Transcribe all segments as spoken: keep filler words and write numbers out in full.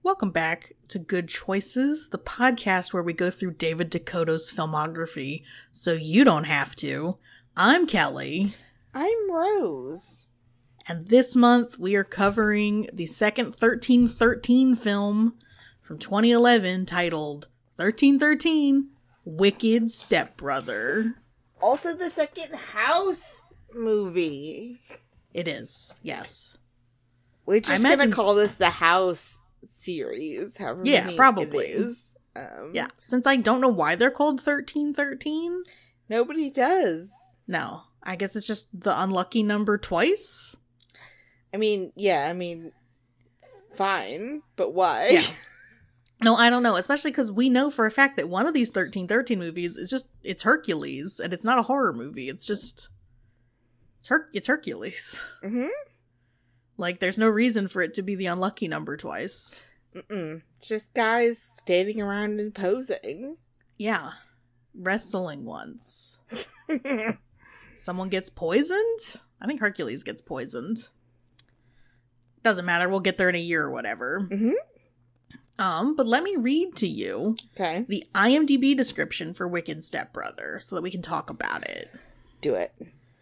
Welcome back to Good Choices, the podcast where we go through David Dakota's filmography so you don't have to. I'm Kelly. I'm Rose. And this month we are covering the second thirteen thirteen film from twenty eleven titled thirteen thirteen Wicked Stepbrother. Also the second House movie. It is, yes. We're just imagine... going to call this the House series, however yeah, many probably. it is. Um, yeah, since I don't know why they're called thirteen thirteen. Nobody does. No, I guess it's just the unlucky number twice. I mean, yeah, I mean, fine, but why? Yeah. No, I don't know, especially because we know for a fact that one of these thirteen thirteen movies is just, it's Hercules, and it's not a horror movie, it's just, it's, Her- it's Hercules. Mm-hmm. Like, there's no reason for it to be the unlucky number twice. Mm-mm. Just guys standing around and posing. Yeah. Wrestling once. Someone gets poisoned? I think Hercules gets poisoned. Doesn't matter, we'll get there in a year or whatever. Mm-hmm. Um, but let me read to you okay. the IMDb description for Wicked Stepbrother so that we can talk about it. Do it.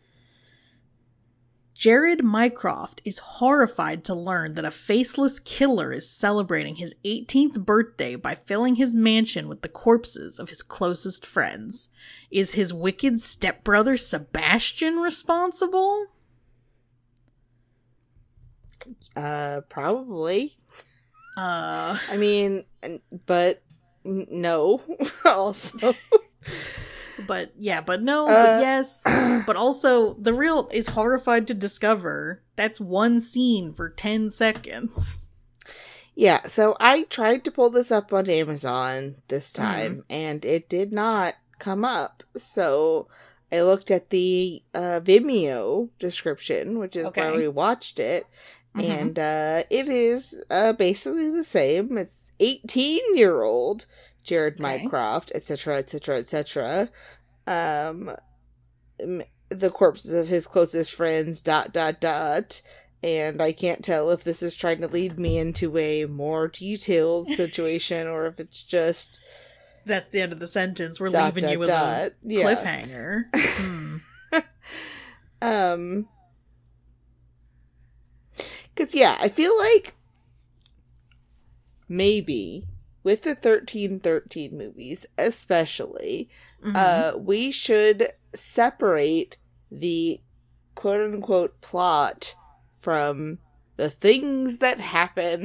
Jared Mycroft is horrified to learn that a faceless killer is celebrating his eighteenth birthday by filling his mansion with the corpses of his closest friends. Is his wicked stepbrother Sebastian responsible? Uh, probably. Uh, I mean, but n- no, also. But yeah, but no, uh, but yes. But also, the real is horrified to discover that's one scene for ten seconds. Yeah, so I tried to pull this up on Amazon this time, mm. and it did not come up. So I looked at the uh, Vimeo description, which is okay. where we watched it, mm-hmm. and uh, it is uh, basically the same. It's eighteen-year-old Jared okay. Mycroft, et cetera, et cetera, et cetera. Um, the corpses of his closest friends, dot, dot, dot. And I can't tell if this is trying to lead me into a more detailed situation or if it's just... That's the end of the sentence. We're dot, leaving dot, you with dot. a yeah. cliffhanger. hmm. Um, because, yeah, I feel like maybe... with the thirteen thirteen movies, especially, mm-hmm. uh, we should separate the quote-unquote plot from the things that happen.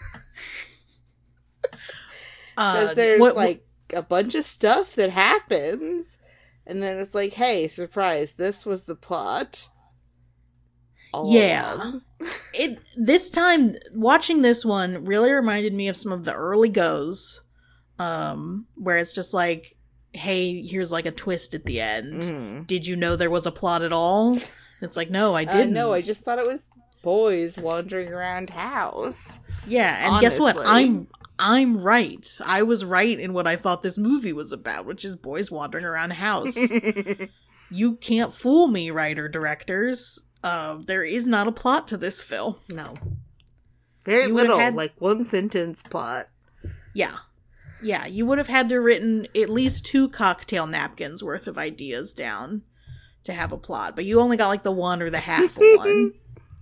Because uh, there's, what, like, what? a bunch of stuff that happens, and then it's like, hey, surprise, this was the plot. All yeah. Along. It this time watching this one really reminded me of some of the early goes, um, where it's just like, hey, here's like a twist at the end. Mm. Did you know there was a plot at all? It's like, no, I didn't. Uh, no, I just thought it was boys wandering around house. Yeah, and honestly. Guess what? I'm I'm right. I was right in what I thought this movie was about, which is boys wandering around house. You can't fool me, writer directors. Uh, there is not a plot to this film. No. Very you little, had... like one sentence plot. Yeah. Yeah, you would have had to have written at least two cocktail napkins worth of ideas down to have a plot, but you only got like the one or the half of one.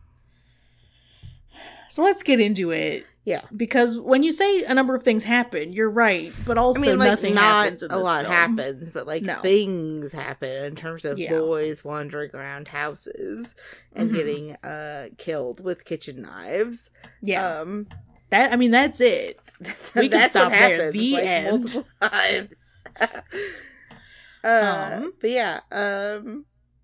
So let's get into it. Yeah. Because when you say a number of things happen, you're right, but also I mean, like, nothing not happens in this a lot film. happens, but like no. things happen in terms of yeah. boys wandering around houses and mm-hmm. getting uh killed with kitchen knives. Yeah. Um that I mean that's it. We can stop there. The like, end. Multiple times. uh um, but yeah, um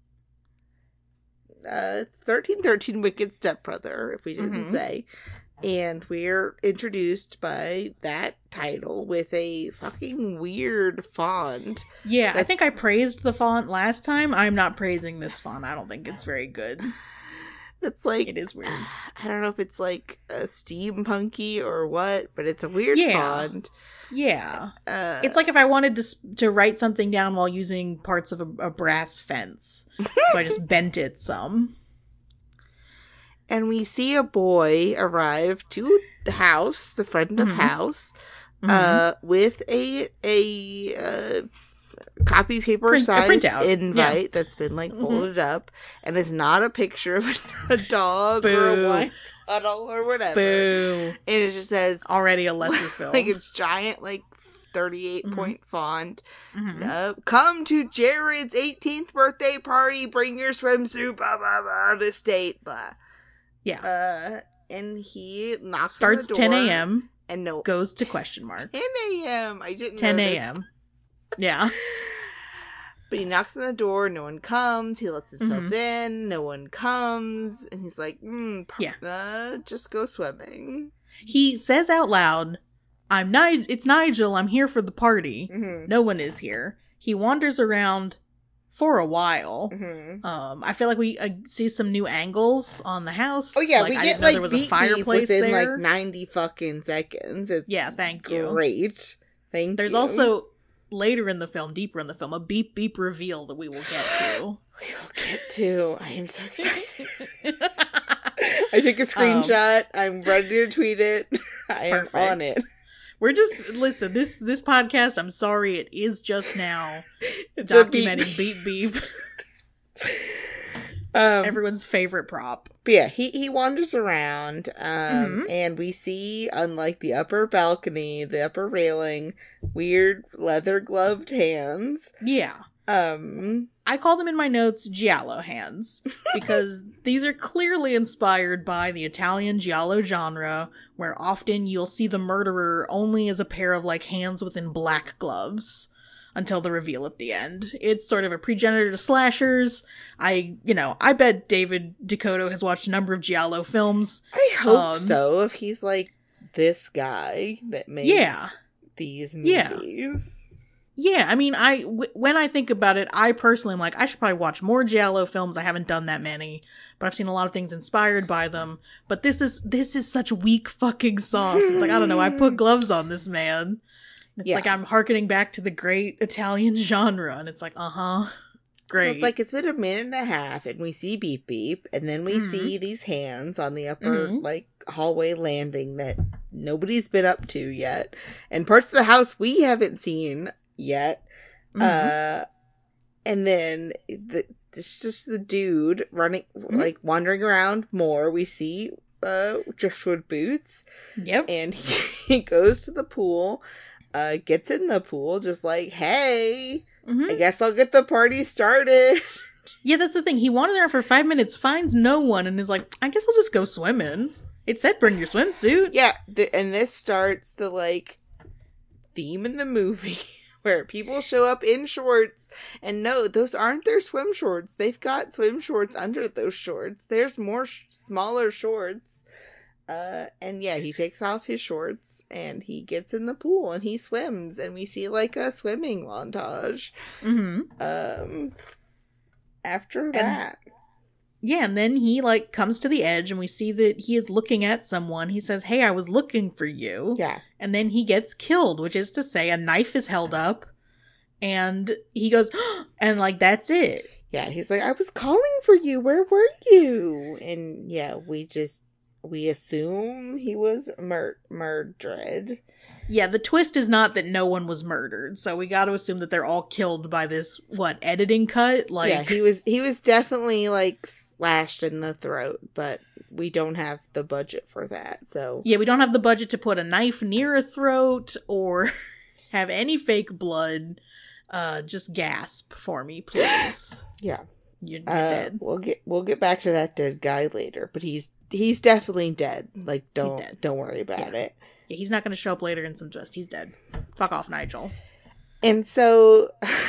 uh it's thirteen thirteen Wicked Stepbrother, if we didn't mm-hmm. say. And we're introduced by that title with a fucking weird font. Yeah, I think I praised the font last time. I'm not praising this font. I don't think it's very good. It's like... It is weird. I don't know if it's like a steampunky or what, but it's a weird yeah. font. Yeah. Uh, it's like if I wanted to to write something down while using parts of a, a brass fence. So I just bent it some. And we see a boy arrive to house, the front of Mm-hmm. house, Mm-hmm. uh, with a a uh, copy paper Print, sized printout. invite Yeah. that's been like Mm-hmm. folded up, and is not a picture of a dog Boo. or a wine bottle or whatever. Boo. And it just says Already a lesser film. like it's giant, like thirty-eight Mm-hmm. point font. Mm-hmm. Uh, come to Jared's eighteenth birthday party. Bring your swimsuit. Blah blah blah. This date. Blah. Yeah. Uh, and he knocks Starts on the door, ten a.m. and no goes to question mark. ten a.m. I didn't ten know this. a.m. Yeah. But he knocks on the door, no one comes, he lets himself Mm-hmm. in, no one comes, and he's like, mm, par- Yeah. uh, just go swimming. He says out loud, I'm Ni- it's Nigel, I'm here for the party. Mm-hmm. No one is here. He wanders around for a while. Mm-hmm. Um, I feel like we uh, see some new angles on the house. Oh yeah, like, we I get didn't know like there was a beep fireplace beep within there. like ninety fucking seconds. It's Yeah, thank you. Great. Thank There's you. also later in the film, deeper in the film, a beep beep reveal that we will get to. We will get to. I am so excited. I took a screenshot. Um, I'm ready to tweet it. I perfect. am on it. We're just listen. This this podcast. I'm sorry, it is just now It's a beep. documenting beep beep. Um, Everyone's favorite prop. But yeah, he, he wanders around, um, Mm-hmm. and we see, unlike the upper balcony, the upper railing, weird leather gloved hands. Yeah. Um, I call them in my notes giallo hands because these are clearly inspired by the Italian giallo genre, where often you'll see the murderer only as a pair of like hands within black gloves until the reveal at the end. It's sort of a progenitor to slashers. I, you know, I bet David Dakota has watched a number of giallo films. I hope Um, so, if he's like this guy that makes Yeah. these Yeah. movies. Yeah, I mean, I w- when I think about it, I personally am like, I should probably watch more giallo films. I haven't done that many, but I've seen a lot of things inspired by them. But this is this is such weak fucking sauce. It's like, I don't know, I put gloves on this man. It's Yeah. like I'm hearkening back to the great Italian genre, and it's like, uh huh, great. So it's like it's been a minute and a half, and we see beep beep, and then we Mhm. see these hands on the upper Mhm. like hallway landing that nobody's been up to yet, and parts of the house we haven't seen yet. Mhm. Uh, and then the it's just the dude running, Mhm. like wandering around more. We see uh Driftwood boots, Yep. and he, he goes to the pool, uh, gets in the pool, just like, hey, Mhm. I guess I'll get the party started. Yeah, that's the thing. He wanders around for five minutes, finds no one, and is like, I guess I'll just go swimming. It said bring your swimsuit. Yeah, th- and this starts the like theme in the movie where people show up in shorts, and no, those aren't their swim shorts. They've got swim shorts under those shorts. There's more sh- smaller shorts. Uh, and yeah, he takes off his shorts and he gets in the pool and he swims, and we see like a swimming montage. Mm-hmm. Um, after that, Yeah, and then he, like, comes to the edge, and we see that he is looking at someone. He says, hey, I was looking for you. yeah, And then he gets killed, which is to say a knife is held up, and he goes, and, like, that's it. yeah, he's like, I was calling for you. Where were you? And yeah, we just we assume he was mur- murdered. Yeah, the twist is not that no one was murdered, so we gotta assume that they're all killed by this, what, editing cut? Like, Yeah, he was he was definitely like slashed in the throat, but we don't have the budget for that. So yeah, we don't have the budget to put a knife near a throat or have any fake blood. Uh, just gasp for me, please. yeah, You're, you're uh, dead. We'll get we'll get back to that dead guy later, but he's he's definitely dead. Like don't dead. don't worry about Yeah. it. Yeah, he's not going to show up later in some dust. He's dead. Fuck off, Nigel. And so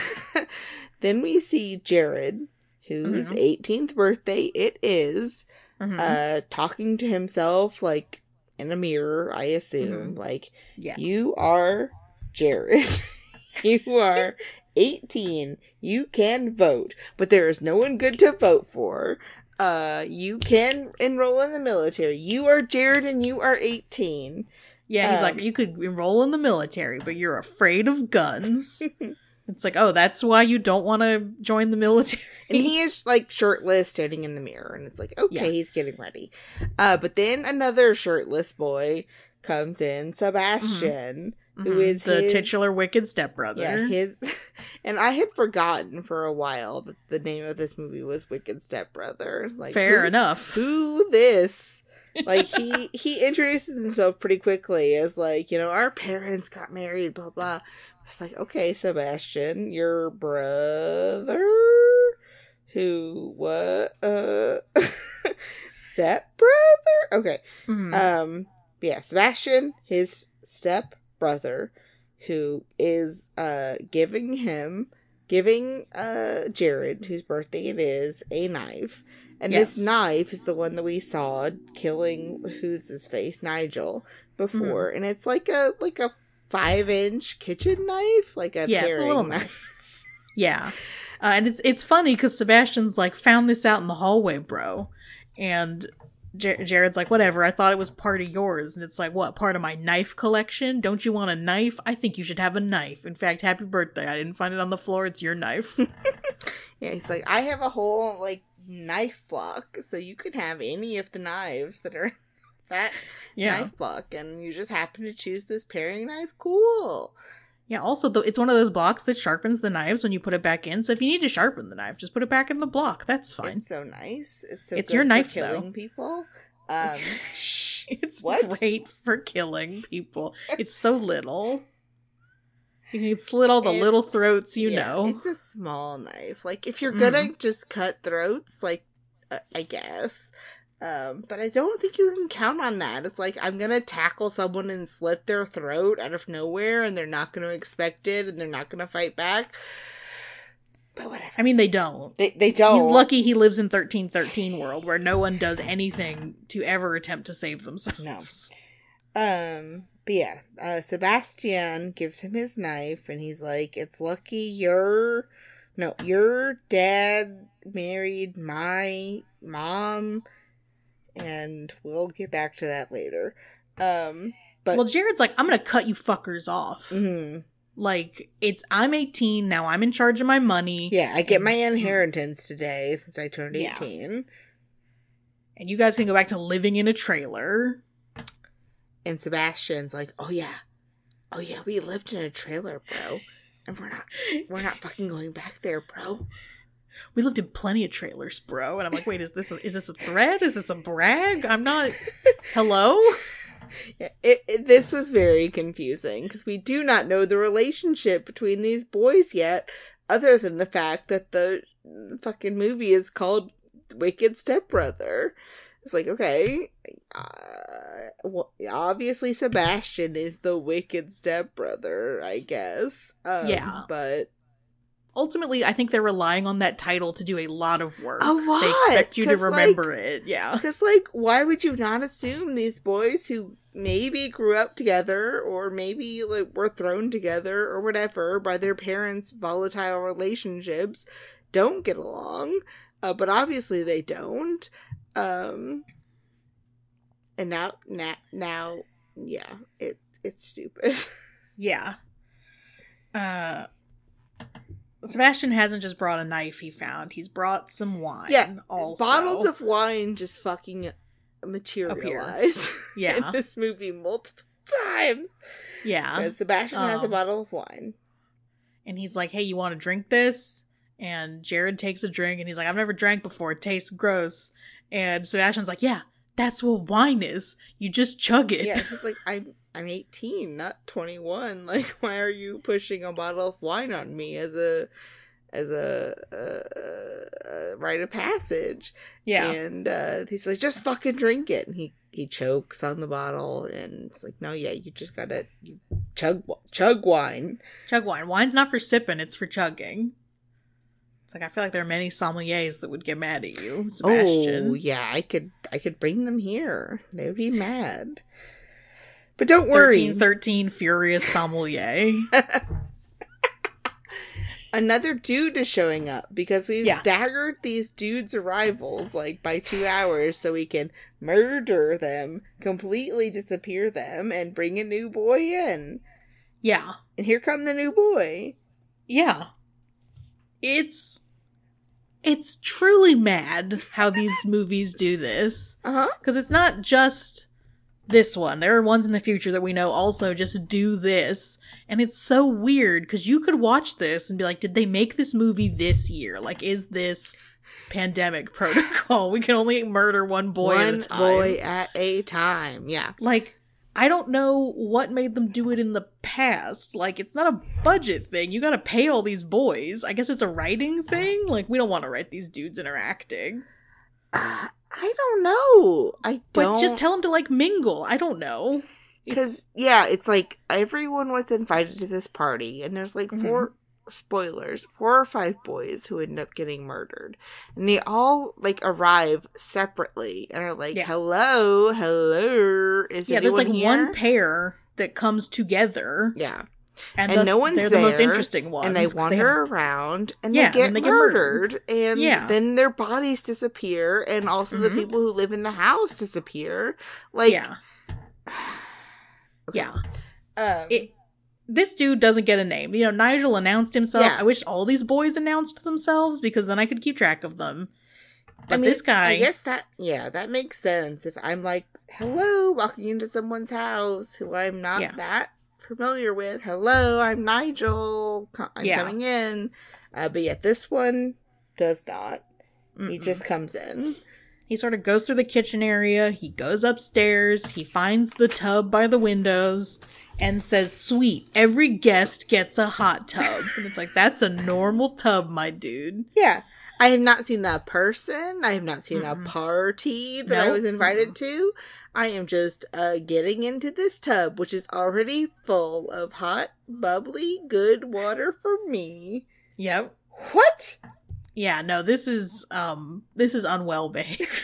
then we see Jared, whose Mhm. eighteenth birthday it is, Mhm. uh, talking to himself like in a mirror, I assume. Like, Yeah. you are Jared. You are eighteen. You can vote, but there is no one good to vote for. Uh, you can enroll in the military. You are Jared and you are eighteen. Yeah, he's Um, like, you could enroll in the military, but you're afraid of guns. It's like, oh, that's why you don't want to join the military. And he is, like, shirtless, standing in the mirror. And it's like, okay, yeah. he's getting ready. Uh, but then another shirtless boy comes in, Sebastian, mm-hmm. who mm-hmm. is the his, titular wicked stepbrother. Yeah, his... And I had forgotten for a while that the name of this movie was Wicked Stepbrother. Like, Fair who, enough. Who this? Like, he, he introduces himself pretty quickly as, like, you know, our parents got married, blah, blah. It's like, okay, Sebastian, your brother, who, what, uh, step brother? Okay. Mm-hmm. Um, yeah, Sebastian, his step brother, who is, uh, giving him, giving, uh, Jared, whose birthday it is, a knife. And yes. this knife is the one that we saw killing, who's his face, Nigel, before. Mm-hmm. And it's like a, like a, five inch kitchen knife, like a yeah, it's a little knife. knife. Yeah, uh, and it's it's funny because Sebastian's like, found this out in the hallway, bro, and J- Jared's like, whatever. I thought it was part of yours, and it's like, what, part of my knife collection? Don't you want a knife? I think you should have a knife. In fact, happy birthday! I didn't find it on the floor. It's your knife. Yeah, he's like, I have a whole like knife block, so you can have any of the knives that are. That yeah. knife block, and you just happen to choose this paring knife. Cool. Yeah, also, though, it's one of those blocks that sharpens the knives when you put it back in. So if you need to sharpen the knife, just put it back in the block. That's fine. It's so nice. It's so it's good your knife, for killing though. people. Um, it's what? great for killing people. It's so little. You can slit all the it's, little throats, you yeah, know. It's a small knife. Like, if you're gonna mm. just cut throats, like, uh, I guess... Um, but I don't think you can count on that. It's like, I'm gonna tackle someone and slit their throat out of nowhere, and they're not gonna expect it, and they're not gonna fight back. But whatever. I mean, they don't. They they don't. He's lucky he lives in thirteen thirteen world, where no one does anything to ever attempt to save themselves. No. Um, but yeah, uh, Sebastian gives him his knife, and he's like, it's lucky your... No, your dad married my mom... And we'll get back to that later. Um, but well, Jared's like, I'm gonna cut you fuckers off. Mm-hmm. Like, it's, I'm eighteen, now I'm in charge of my money. Yeah, I get and, my inheritance today since I turned eighteen. Yeah. And you guys can go back to living in a trailer. And Sebastian's like, oh yeah. Oh yeah, we lived in a trailer, bro. And we're not, we're not fucking going back there, bro. We lived in plenty of trailers, bro. And I'm like, wait, is this a, is this a threat? Is this a brag? I'm not... Hello? Yeah, it, it, this was very confusing, because we do not know the relationship between these boys yet, other than the fact that the fucking movie is called Wicked Stepbrother. It's like, okay, uh, well, obviously Sebastian is the wicked stepbrother, I guess. Um, yeah. But... Ultimately, I think they're relying on that title to do a lot of work. A lot! They expect you to remember like, it, yeah. Because, like, why would you not assume these boys who maybe grew up together, or maybe, like, were thrown together, or whatever, by their parents' volatile relationships, don't get along? Uh, but obviously they don't. Um, and now, now, now, yeah, it it's stupid. Yeah. Uh... Sebastian hasn't just brought a knife he found. He's brought some wine. Yeah, also. Bottles of wine just fucking materialize yeah. in this movie multiple times. Yeah. Because Sebastian um, has a bottle of wine. And he's like, hey, you want to drink this? And Jared takes a drink, and he's like, I've never drank before. It tastes gross. And Sebastian's like, yeah, that's what wine is. You just chug it. Yeah, he's like, I'm... I'm eighteen, not twenty-one. Like, why are you pushing a bottle of wine on me as a as a, a, a rite of passage? Yeah. And uh, he's like, just fucking drink it. And he, he chokes on the bottle, and it's like, no, yeah, you just gotta you chug chug wine. Chug wine. Wine's not for sipping; it's for chugging. It's like, I feel like there are many sommeliers that would get mad at you, Sebastian. Oh yeah, I could I could bring them here. They would be mad. But don't worry. thirteen thirteen Furious Sommelier. Another dude is showing up because we've yeah. staggered these dudes' arrivals like by two hours so we can murder them, completely disappear them, and bring a new boy in. Yeah. And here come the new boy. Yeah. It's it's truly mad how these movies do this. Uh-huh. Because it's not just this one. There are ones in the future that we know also just do this. And it's so weird because you could watch this and be like, did they make this movie this year? Like, is this pandemic protocol? We can only murder one boy one at a time. boy at a time. Yeah. Like, I don't know what made them do it in the past. Like, it's not a budget thing. You gotta pay all these boys. I guess it's a writing thing. Like, we don't want to write these dudes interacting. Uh, I don't know. I don't. But just tell them to, like, mingle. I don't know. Because, yeah, it's like everyone was invited to this party, and there's like four, mm-hmm. spoilers, four or five boys who end up getting murdered. And they all, like, arrive separately and are like, yeah. hello, hello, is yeah, anyone there's, like, here? one pair that comes together. Yeah. And, and thus, no one's they're there, the most interesting ones. And they wander they have... around, and yeah, they get and they murdered. Get murdered. And yeah. then their bodies disappear, and also mm-hmm. the people who live in the house disappear. Like... Yeah. Okay. Yeah. Um, it, this dude doesn't get a name. You know, Nigel announced himself. Yeah. I wish all these boys announced themselves because then I could keep track of them. But I mean, this guy... I guess that, yeah, that makes sense. If I'm like, hello, walking into someone's house who I'm not yeah. that familiar with. Hello, I'm Nigel. I'm yeah. coming in. Uh, but yet this one does not. Mm-mm. He just comes in. He sort of goes through the kitchen area, he goes upstairs, he finds the tub by the windows, and says, sweet, every guest gets a hot tub. And it's like, that's a normal tub, my dude. Yeah. I have not seen a person, I have not seen mm-hmm. a party that nope. I was invited mm-hmm. to. I am just uh, getting into this tub, which is already full of hot, bubbly, good water for me. Yep. What? Yeah, no, this is, um, this is unwell behaved.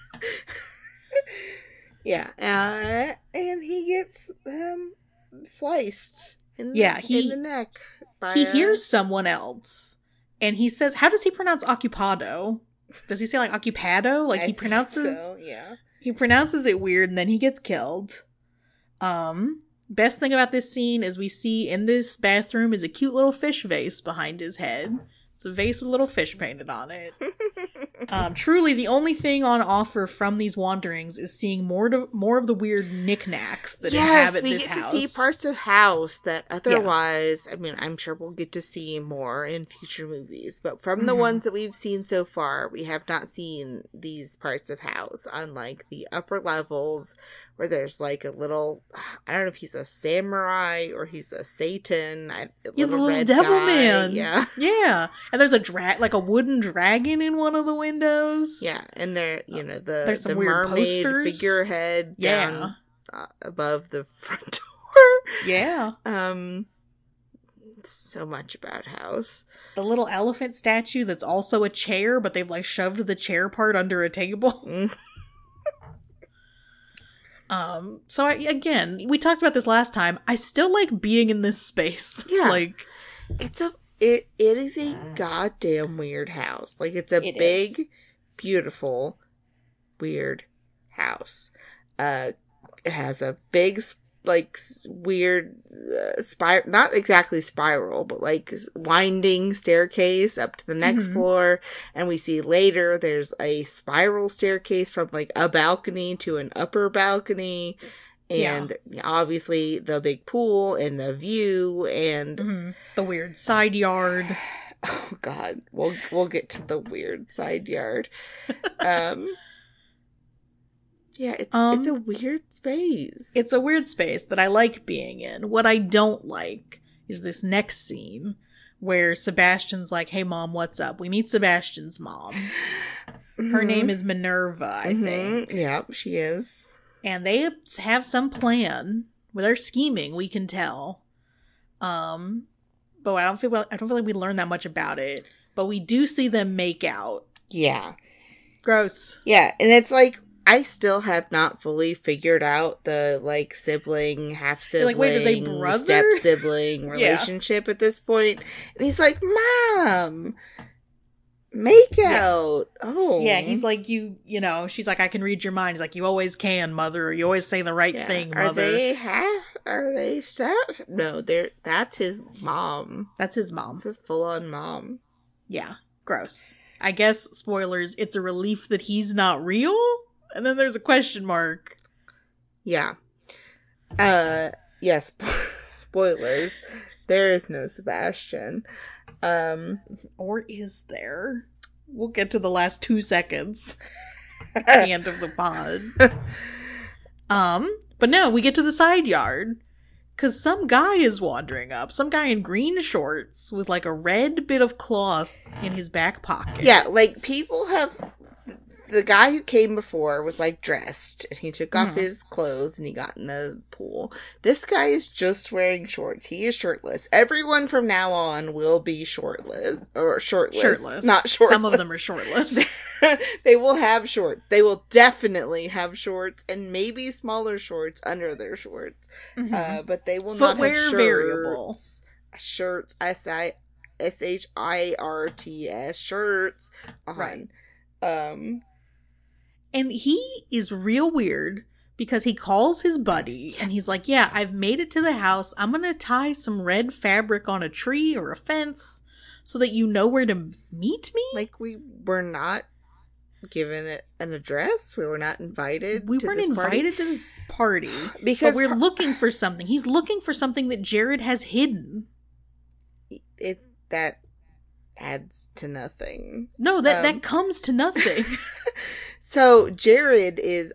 yeah, uh, and he gets, um, sliced in the, yeah, he, in the neck. By he a... hears someone else, and he says, how does he pronounce occupado? Does he say, like, occupado? Like, I he pronounces, so, yeah. He pronounces it weird, and then he gets killed. Um, best thing about this scene is we see in this bathroom is a cute little fish vase behind his head. It's a vase with a little fish painted on it. um, truly, the only thing on offer from these wanderings is seeing more to, more of the weird knickknacks that yes, inhabit we this get house. To see parts of house that otherwise, yeah. I mean, I'm sure we'll get to see more in future movies. But from mm-hmm. the ones that we've seen so far, we have not seen these parts of house. Unlike the upper levels, where there's like a little, I don't know if he's a samurai or he's a Satan. A yeah, little the little red devil guy. man. Yeah. Yeah. And there's a dra- like a wooden dragon in one of the windows. Yeah. And there, you know, the, there's some the weird mermaid posters. figurehead yeah. down uh, above the front door. Yeah. Um, so much about house. The little elephant statue that's also a chair, but they've like shoved the chair part under a table. Mm. Um, so I, again, we talked about this last time. I still like being in this space. Yeah. like, it's a, it, it is a goddamn weird house. Like, it's a it big, is. beautiful, weird house. Uh, it has a big, like, weird, uh, spiral, not exactly spiral, but like winding staircase up to the next mm-hmm. floor. And we see later there's a spiral staircase from like a balcony to an upper balcony. And yeah. obviously the big pool and the view and mm-hmm. the weird side yard. Oh God, we'll, we'll get to the weird side yard. Um, Yeah, it's um, it's a weird space. It's a weird space that I like being in. What I don't like is this next scene where Sebastian's like, hey mom, what's up? We meet Sebastian's mom. Mm-hmm. Her name is Minerva, I mm-hmm. think. Yep, she is. And they have some plan. Well, they're scheming, we can tell. Um, but I don't feel I don't feel like we learn that much about it. But we do see them make out. Yeah. Gross. Yeah, and it's like, I still have not fully figured out the, like, sibling, half-sibling, like, wait, are they brother? Step-sibling relationship yeah. at this point. And he's like, Mom, make out. Yeah. Oh. Yeah, he's like, you, you know, she's like, I can read your mind. He's like, you always can, mother. Or you always say the right yeah. thing, are mother. They half, are they staff? No, they're that's his mom. That's his mom. That's his full-on mom. Yeah, gross. I guess, spoilers, it's a relief that he's not real? And then there's a question mark. Yeah. Uh, yes, spoilers. There is no Sebastian. Um, or is there? We'll get to the last two seconds at the end of the pod. Um, but no, we get to the side yard. Because some guy is wandering up. Some guy in green shorts with like a red bit of cloth in his back pocket. Yeah, like people have... The guy who came before was like dressed and he took off mm. his clothes and he got in the pool. This guy is just wearing shorts. He is shirtless. Everyone from now on will be shortless or shortless. Shirtless. Not shortless. Some of them are shortless. They will have shorts. They will definitely have shorts and maybe smaller shorts under their shorts. Mm-hmm. Uh, but they will Footwear not have shirts. Variable. Shirts. S I S H I R T S. Shirts. On. Right. Um... And he is real weird because he calls his buddy and he's like, yeah, I've made it to the house. I'm going to tie some red fabric on a tree or a fence so that you know where to meet me. Like we were not given it an address. We were not invited we to weren't this invited party. to this party because but we're par- looking for something. He's looking for something that Jared has hidden. It that adds to nothing. No, that, um, that comes to nothing. So Jared is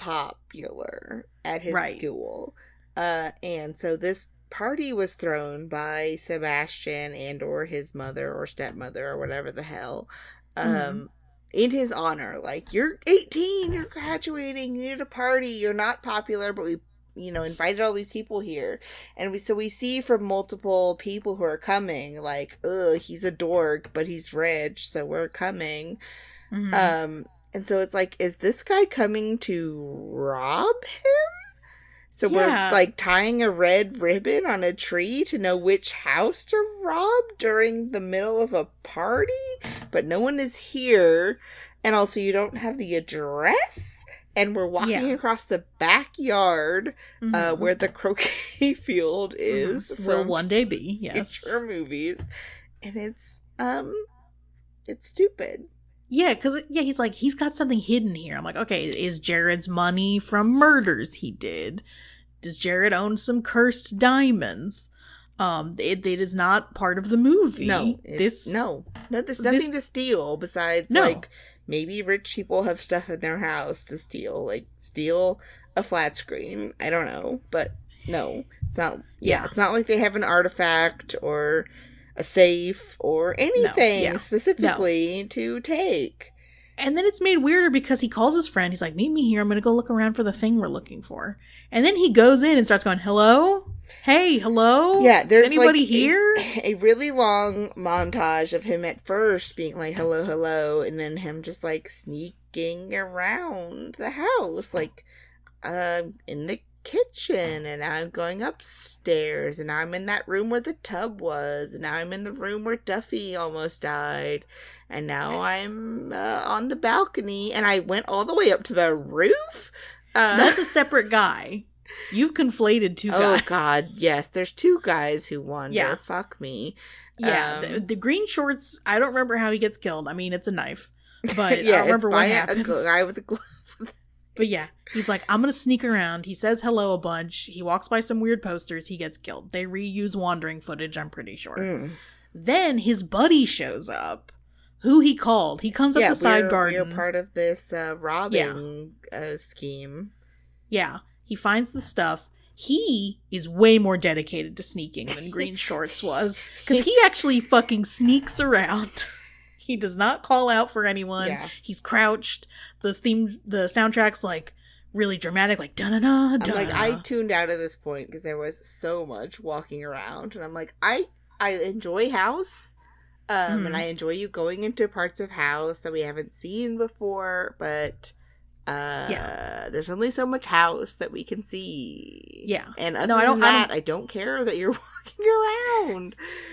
unpopular at his right. school. Uh, and so this party was thrown by Sebastian and or his mother or stepmother or whatever the hell. Um, mm-hmm. In his honor. Like, you're eighteen, you're graduating, you need a party, you're not popular, but we, you know, invited all these people here. And we so we see from multiple people who are coming, like, ugh, he's a dork, but he's rich, so we're coming. Mm-hmm. Um... And so it's like, is this guy coming to rob him? So yeah. We're like tying a red ribbon on a tree to know which house to rob during the middle of a party, but no one is here. And also you don't have the address. And we're walking yeah. across the backyard mm-hmm. uh, where the croquet field is. Mm-hmm. Will one day be, yes. Future movies. And it's, um, it's stupid. Yeah, because, yeah, he's like, he's got something hidden here. I'm like, okay, is Jared's money from murders he did? Does Jared own some cursed diamonds? Um, it, it is not part of the movie. No. This No. No, there's nothing this, to steal besides, no. like, maybe rich people have stuff in their house to steal. Like, steal a flat screen. I don't know. But, no. It's not, yeah, yeah. It's not like they have an artifact or a safe or anything no, yeah. specifically no. to take. And then it's made weirder because he calls his friend. He's like, meet me here. I'm going to go look around for the thing we're looking for. And then he goes in and starts going, hello? Hey, hello? Yeah, there's Is anybody like here? A, a really long montage of him at first being like, hello, hello. And then him just like sneaking around the house. Like, uh, in the kitchen, and now I'm going upstairs, and now I'm in that room where the tub was, and now I'm in the room where Duffy almost died, and now I'm uh, on the balcony, and I went all the way up to the roof. Uh, That's a separate guy. You've conflated two guys. Oh God, yes, there's two guys who wander. Yeah. Fuck me. Yeah, um, the, the green shorts. I don't remember how he gets killed. I mean, it's a knife, but yeah, I don't remember it's what by happens. A guy with a glove. But yeah, he's like, I'm going to sneak around. He says hello a bunch. He walks by some weird posters. He gets killed. They reuse wandering footage, I'm pretty sure. Mm. Then his buddy shows up, who he called. He comes yeah, up the side we're, garden. We're part of this uh, robbing yeah. uh, scheme. Yeah. He finds the stuff. He is way more dedicated to sneaking than Green Shorts was. Because he actually fucking sneaks around. He does not call out for anyone. Yeah. He's crouched. The theme, the soundtrack's like really dramatic, like da da da da. Like I tuned out at this point because there was so much walking around, and I'm like, I I enjoy House, um, mm. and I enjoy you going into parts of House that we haven't seen before, but uh, yeah. there's only so much House that we can see. Yeah, and other no, I don't, than that, I don't, I don't care that you're walking around.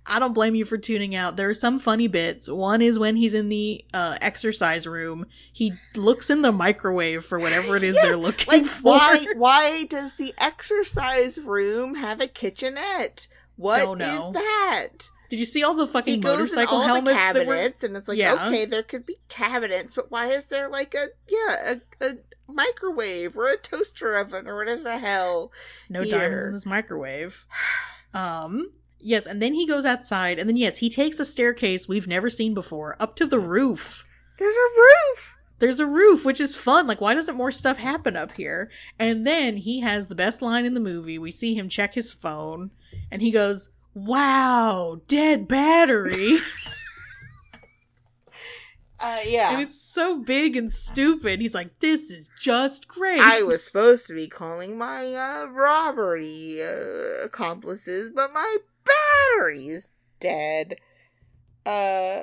I don't blame you for tuning out. There are some funny bits. One is when he's in the uh, exercise room. He looks in the microwave for whatever it is yes, they're looking like, for. Why, why does the exercise room have a kitchenette? What is that? Did you see all the fucking he motorcycle goes in all helmets? The cabinets, that were... and it's like, yeah. okay, there could be cabinets, but why is there like a yeah a, a microwave or a toaster oven or whatever the hell? No here. diamonds in this microwave. Um. Yes, and then he goes outside, and then yes, he takes a staircase we've never seen before up to the roof. There's a roof. There's a roof, which is fun. Like, why doesn't more stuff happen up here? And then he has the best line in the movie. We see him check his phone, and he goes, "Wow, dead battery." uh, yeah. And it's so big and stupid. He's like, "This is just great." I was supposed to be calling my uh, robbery uh, accomplices, but my battery's dead. Uh,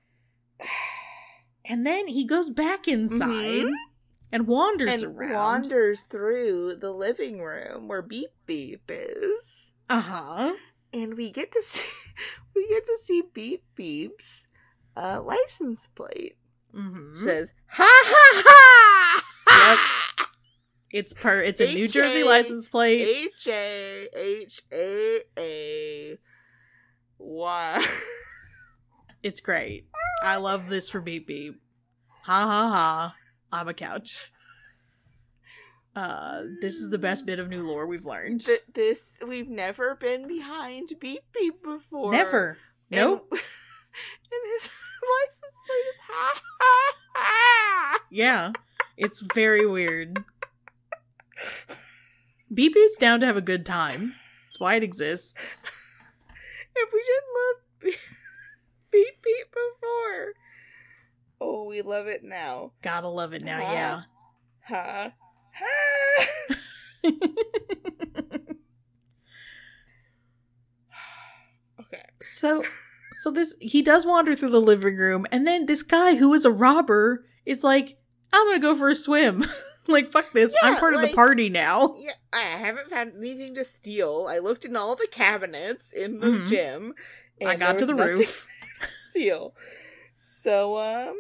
and then he goes back inside mm-hmm. and wanders and around. wanders through the living room where Beep Beep is. Uh-huh. And we get to see we get to see Beep Beep's uh, license plate. Mm-hmm. Says ha ha ha. Yep. It's per. It's a New Jersey license plate. H A H A A. Why? It's great. I love this for Beep Beep. Ha ha ha. I'm a couch. Uh, this is the best bit of new lore we've learned. Th- this we've never been behind Beep Beep before. Never. And, nope. And his license plate is ha ha ha. Yeah, it's very weird. Beep Beep's down to have a good time. That's why it exists. If we didn't love Beep Beep, Beep before, oh, we love it now. Gotta love it now, ha, yeah. Ha ha. Okay. So, so this he does wander through the living room, and then this guy who is a robber is like, "I'm gonna go for a swim." Like, fuck this. Yeah, I'm part like, of the party now. Yeah, I haven't found anything to steal. I looked in all the cabinets in the mm-hmm. gym. And I got to the roof. To steal. So, um,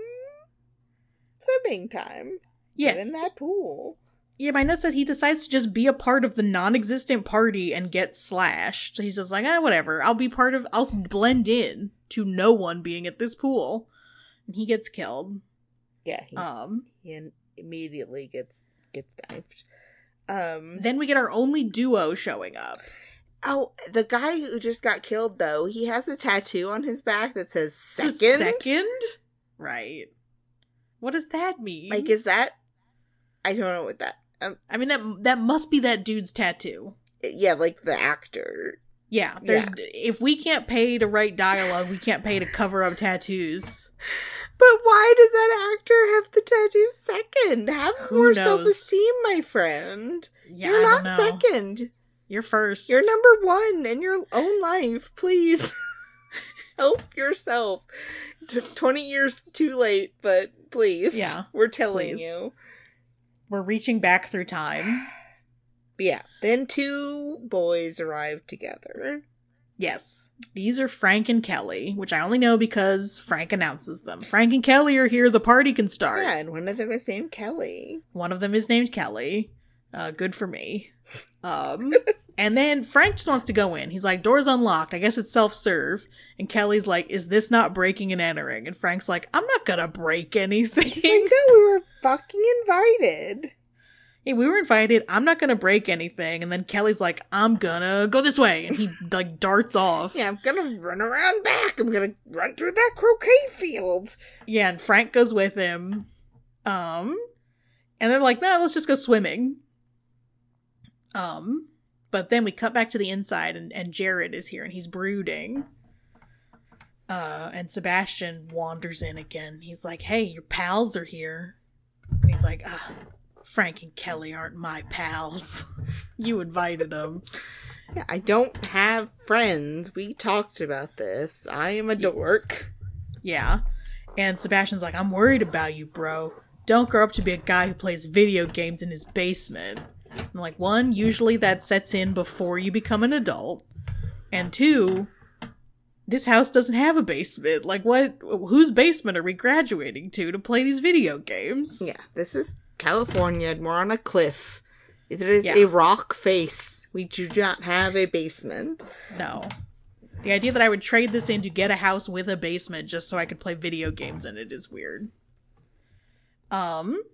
swimming time. Yeah. Get in that pool. Yeah, my note said he decides to just be a part of the non-existent party and get slashed. He's just like, ah, whatever. I'll be part of, I'll blend in to no one being at this pool. And he gets killed. Yeah. He, um. He immediately gets gets knifed. Um, then we get our only duo showing up. Oh, the guy who just got killed, though, he has a tattoo on his back that says second. Second? Right. What does that mean? Like, is that... I don't know what that... Um, I mean, that that must be that dude's tattoo. Yeah, like the actor. Yeah, there's. Yeah. If we can't pay to write dialogue, we can't pay to cover up tattoos. But why does that actor have the tattoo second? Have Who more knows? Self-esteem, my friend. Yeah, You're I not second. You're first. You're number one in your own life. Please help yourself. T- Twenty years too late, but please. Yeah, we're telling please. you. We're reaching back through time. But yeah, then two boys arrive together. Yes. These are Frank and Kelly, which I only know because Frank announces them. Frank and Kelly are here, the party can start. Yeah, and one of them is named Kelly. One of them is named Kelly. Uh, good for me. Um, and then Frank just wants to go in. He's like, door's unlocked. I guess it's self-serve. And Kelly's like, is this not breaking and entering? And Frank's like, I'm not gonna break anything. He's like, no, we were fucking invited. Hey, we were invited. I'm not gonna break anything. And then Kelly's like, I'm gonna go this way. And he, like, darts off. Yeah, I'm gonna run around back. I'm gonna run through that croquet field. Yeah, and Frank goes with him. Um, and they're like, no, let's just go swimming. Um, but then we cut back to the inside, and, and Jared is here, and he's brooding. Uh, and Sebastian wanders in again. He's like, hey, your pals are here. And he's like, ah. Frank and Kelly aren't my pals. You invited them. Yeah, I don't have friends. We talked about this. I am a dork. Yeah. And Sebastian's like, I'm worried about you, bro. Don't grow up to be a guy who plays video games in his basement. I'm like, one, usually that sets in before you become an adult. And two, this house doesn't have a basement. Like, what? Whose basement are we graduating to to play these video games? Yeah, this is California, and we're on a cliff. It is Yeah. a rock face. We do not have a basement. No. The idea that I would trade this in to get a house with a basement just so I could play video games in it is weird. Um...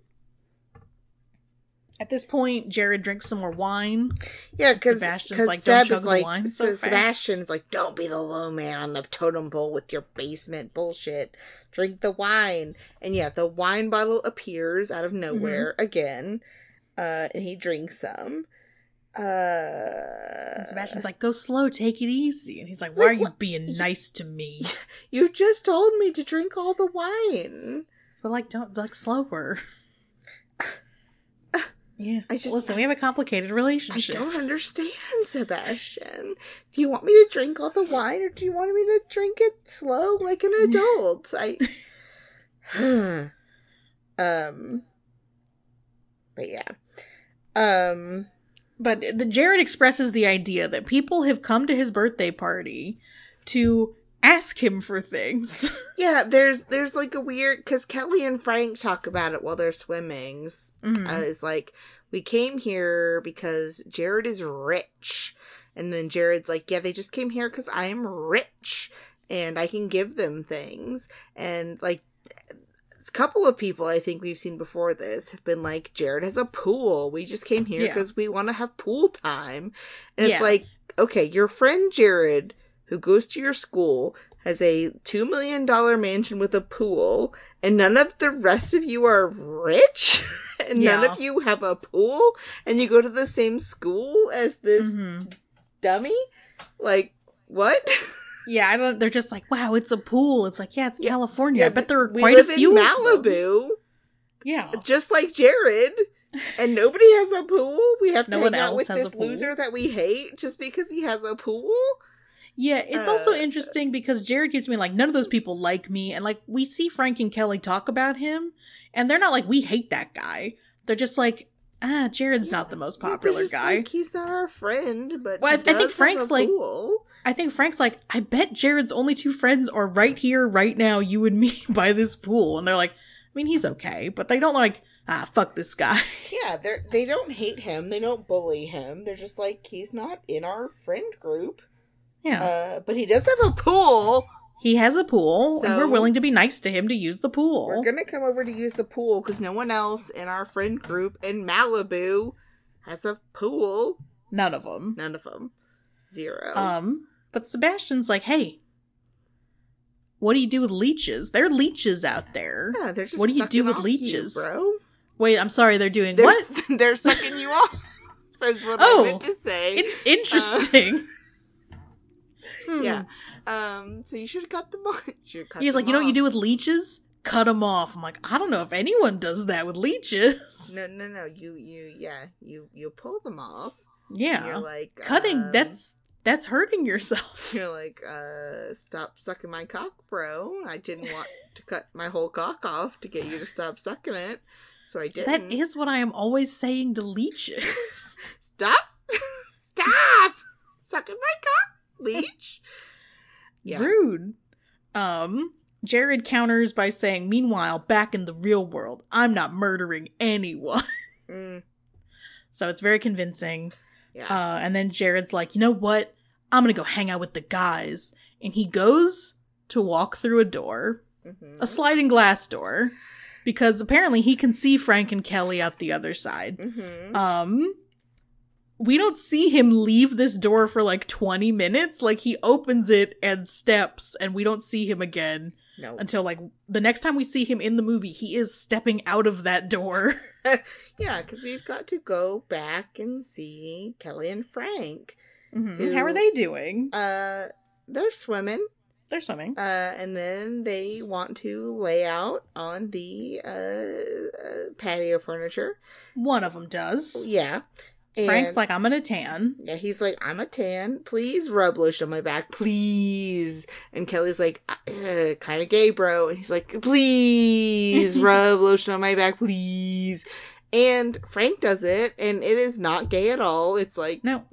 At this point, Jared drinks some more wine. Yeah, because Sebastian's like, don't chug the wine so fast. Sebastian's like, don't be the low man on the totem pole with your basement bullshit. Drink the wine. And yeah, the wine bottle appears out of nowhere mm-hmm. again. Uh, and he drinks some. Uh, and Sebastian's like, go slow, take it easy. And he's like, why like, are you what? being nice to me? You just told me to drink all the wine. But like, don't, like, slower. Yeah. I just listen. We have a complicated relationship. I don't understand, Sebastian. Do you want me to drink all the wine, or do you want me to drink it slow like an adult? I. um. But yeah. Um. But the Jared expresses the idea that people have come to his birthday party to ask him for things. Yeah, there's there's like a weird, because Kelly and Frank talk about it while they're swimming. Mm-hmm. Uh, it's like, we came here because Jared is rich. And then Jared's like, yeah, they just came here because I'm rich and I can give them things. And like, a couple of people I think we've seen before this have been like, Jared has a pool. We just came here because yeah. we want to have pool time. And yeah. it's like, okay, your friend Jared, who goes to your school, has a two million dollars mansion with a pool, and none of the rest of you are rich, and yeah. none of you have a pool, and you go to the same school as this mm-hmm. dummy? Like, what? Yeah, I don't. They're just like, wow, it's a pool. It's like, yeah, it's yeah, California. Yeah, I bet there are we quite live a few in Malibu. Yeah. Just like Jared. And nobody has a pool. We have to no hang out with this pool. loser that we hate just because he has a pool? Yeah, it's uh, also interesting because Jared keeps being like, none of those people like me. And like, we see Frank and Kelly talk about him, and they're not like, we hate that guy. They're just like, ah, Jared's yeah, not the most popular just guy. Like, he's not our friend, but well, he I, does I think Frank's have a like, pool. I think Frank's like, I bet Jared's only two friends are right here, right now, you and me by this pool. And they're like, I mean, he's okay, but they don't like, ah, fuck this guy. Yeah, they they don't hate him. They don't bully him. They're just like, he's not in our friend group. Yeah. Uh, but he does have a pool. He has a pool, so and we're willing to be nice to him to use the pool. We're going to come over to use the pool because no one else in our friend group in Malibu has a pool. None of them. None of them. Zero. Um, but Sebastian's like, hey, what do you do with leeches? There are leeches out there. Yeah, they're just what do you do with leeches, you, bro? Wait, I'm sorry, they're doing they're, what? They're sucking you off. That's what oh, I meant to say. In- interesting. Uh, Hmm. Yeah. Um. So you should have cut them off. Cut He's them like, you know off. what you do with leeches? Cut them off. I'm like, I don't know if anyone does that with leeches. No, no, no. You, you, yeah. You, you pull them off. Yeah. You're like cutting. Um, that's that's hurting yourself. You're like, uh, stop sucking my cock, bro. I didn't want to cut my whole cock off to get you to stop sucking it, so I didn't. That is what I am always saying to leeches. Stop! Stop! Sucking my cock. Leech? Yeah. Rude. Um, Jared counters by saying, meanwhile, back in the real world, I'm not murdering anyone. Mm. So it's very convincing. Yeah. Uh, and then Jared's like, you know what? I'm gonna go hang out with the guys. And he goes to walk through a door, mm-hmm. a sliding glass door, because apparently he can see Frank and Kelly out the other side. Mm-hmm. Um... We don't see him leave this door for like twenty minutes. Like, he opens it and steps, and we don't see him again no. until like the next time we see him in the movie, he is stepping out of that door. Yeah, because we've got to go back and see Kelly and Frank. Mm-hmm. Who, How are they doing? Uh, they're swimming. They're swimming. Uh, and then they want to lay out on the uh, uh patio furniture. One of them does. Yeah. Frank's and, like, I'm gonna tan. Yeah, he's like, I'm a tan. Please rub lotion on my back, please. And Kelly's like, uh, kind of gay, bro. And he's like, please rub lotion on my back, please. And Frank does it, and it is not gay at all. It's like, no, we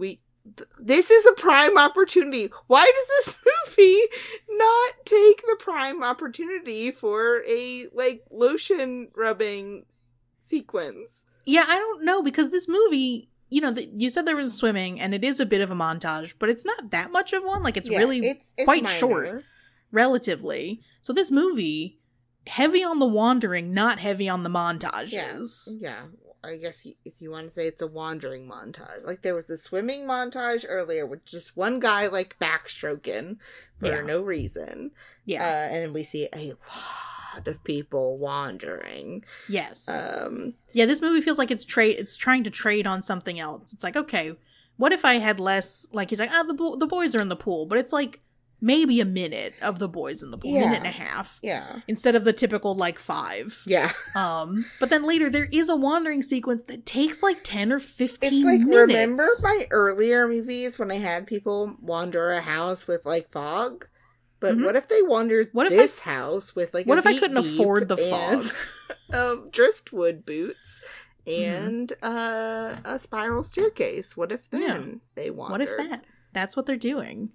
this is a prime opportunity. Why does this movie not take the prime opportunity for a, like, lotion rubbing sequence? Yeah, I don't know, because this movie, you know, the, you said there was swimming, and it is a bit of a montage, but it's not that much of one. Like, it's yeah, really it's, it's quite minor. Short, relatively. So this movie, heavy on the wandering, not heavy on the montages. Yeah, yeah. I guess if you want to say it's a wandering montage. Like, there was the swimming montage earlier with just one guy, like, backstroking for yeah. no reason. Yeah. Uh, and then we see a lot of people wandering. Yes. Um. Yeah, this movie feels like it's trade. It's trying to trade on something else. It's like, okay, what if I had less, like, he's like, ah, the, bo- the boys are in the pool, but it's like, maybe a minute of the boys in the pool, yeah. minute and a half. Yeah. Instead of the typical, like, five. Yeah. Um, but then later, there is a wandering sequence that takes, like, ten or fifteen it's like, minutes. Remember my earlier movies when I had people wander a house with, like, fog? But mm-hmm. what if they wandered what if this I, house with, like, what a if I couldn't afford the fog? um, driftwood boots and mm-hmm. uh, a spiral staircase. What if then yeah. they wandered? What if that? That's what they're doing.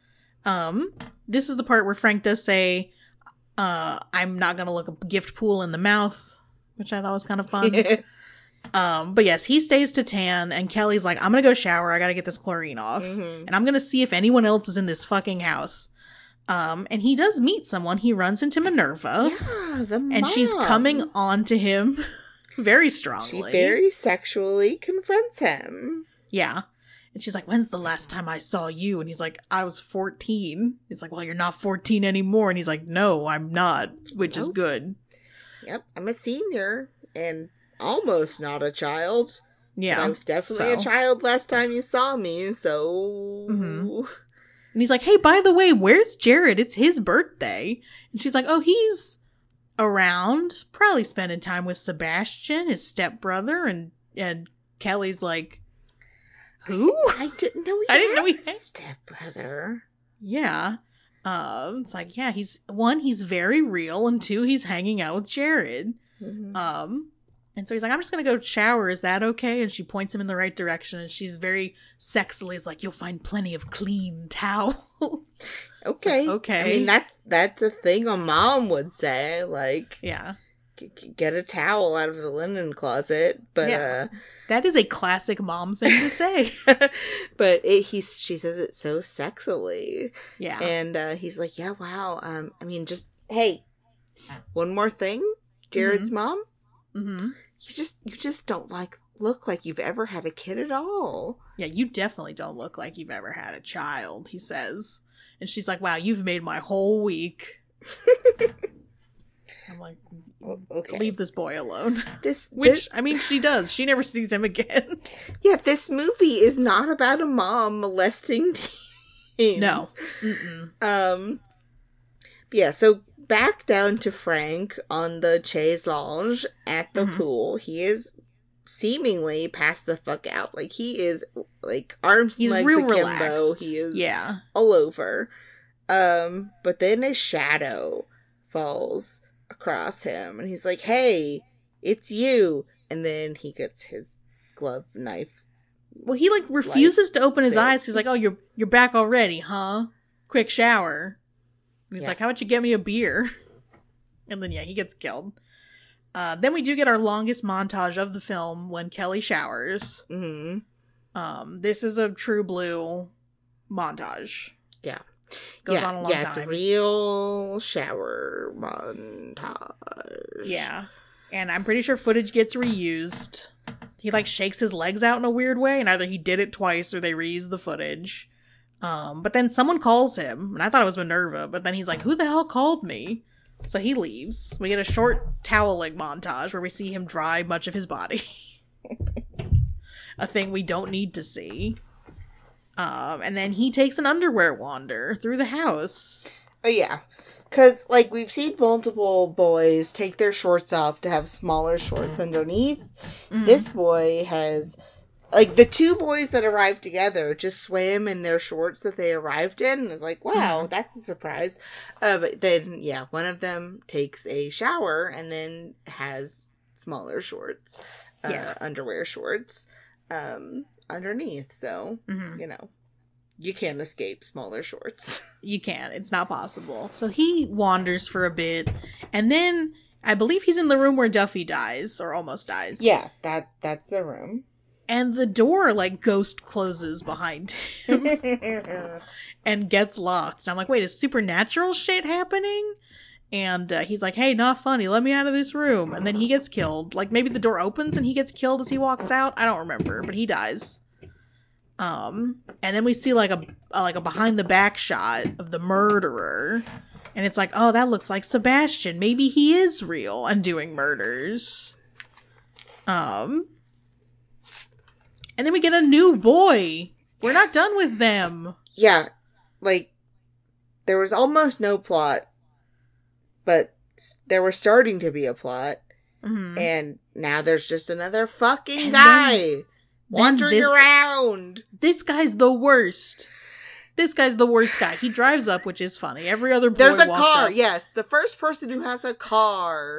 Um, this is the part where Frank does say, uh, I'm not gonna look a gift pool in the mouth, which I thought was kind of fun. um, but yes, he stays to tan, and Kelly's like, I'm gonna go shower, I gotta get this chlorine off, mm-hmm. and I'm gonna see if anyone else is in this fucking house. Um, and he does meet someone. He runs into Minerva. Yeah, the mom. And she's coming on to him very strongly. She very sexually confronts him. Yeah. And she's like, when's the last time I saw you? And he's like, I was fourteen. He's like, well, you're not fourteen anymore. And he's like, no, I'm not, which nope. is good. Yep, I'm a senior and almost not a child. Yeah. I was definitely so. a child last time you saw me, so... Mm-hmm. And he's like, hey, by the way, where's Jared? It's his birthday. And she's like, oh, he's around, probably spending time with Sebastian, his stepbrother. And, and Kelly's like, who? I didn't know he I didn't had know he a had... stepbrother. Yeah. Um, it's like, yeah, he's, one, he's very real, and two, he's hanging out with Jared. Mm-hmm. Um, and so he's like, I'm just gonna go shower, is that okay? And she points him in the right direction, and she's very sexily is like, you'll find plenty of clean towels. Okay. Like, okay. I mean, that's, that's a thing a mom would say, like... Yeah. G- get a towel out of the linen closet, but, yeah. uh... That is a classic mom thing to say. But it, he's she says it so sexily. Yeah. And uh, he's like, yeah, wow. Um, I mean, just, hey, one more thing, Jared's mm-hmm. mom. Mm-hmm. You just, you just don't like look like you've ever had a kid at all. Yeah, you definitely don't look like you've ever had a child, he says. And she's like, wow, you've made my whole week. I'm like, okay. Leave this boy alone. This, Which, this... I mean, she does. She never sees him again. Yeah, this movie is not about a mom molesting teens. No. Mm-mm. Um, yeah, so back down to Frank on the chaise lounge at the mm-hmm. pool. He is seemingly passed the fuck out. Like, he is, like, arms and legs akimbo. Relaxed. He is yeah. all over. Um, but then a shadow falls across him, and he's like, hey, it's you. And then he gets his glove knife. Well, he, like, refuses to open his saved. eyes, because, like, oh, you're you're back already, huh? Quick shower. And he's yeah. like, how about you get me a beer? And then, yeah, he gets killed. Uh, then we do get our longest montage of the film when Kelly showers. Mm-hmm. Um, this is a true blue montage. Yeah. Goes yeah, on a long yeah, time. Yeah, it's a real shower montage. Yeah. And I'm pretty sure footage gets reused. He, like, shakes his legs out in a weird way, and either he did it twice or they reused the footage. Um, but then someone calls him, and I thought it was Minerva, but then he's like, who the hell called me? So he leaves. We get a short toweling montage where we see him dry much of his body. A thing we don't need to see. Um, and then he takes an underwear wander through the house. Oh, yeah. Because, like, we've seen multiple boys take their shorts off to have smaller shorts underneath. Mm-hmm. This boy has, like, the two boys that arrived together just swam in their shorts that they arrived in. And it's like, wow, mm-hmm. that's a surprise. Uh, but then, yeah, one of them takes a shower and then has smaller shorts. Uh, yeah. Underwear shorts. Um, underneath. So, mm-hmm. you know, you can't escape smaller shorts. You can't. It's not possible. So he wanders for a bit, and then I believe he's in the room where Duffy dies, or almost dies. Yeah, that that's the room. And the door, like, ghost closes behind him and gets locked. And I'm like, wait, is supernatural shit happening? And uh, he's like, hey, not funny. Let me out of this room. And then he gets killed. Like, maybe the door opens and he gets killed as he walks out. I don't remember, but he dies. Um, and then we see, like, a, a like a behind-the-back shot of the murderer. And it's like, oh, that looks like Sebastian. Maybe he is real and doing murders. Um... And then we get a new boy. We're not done with them. Yeah. Like, there was almost no plot, but there was starting to be a plot. Mm-hmm. And now there's just another fucking and guy then, wandering then this, around. This guy's the worst. This guy's the worst guy. He drives up, which is funny. Every other boy There's a car, up. Yes. The first person who has a car.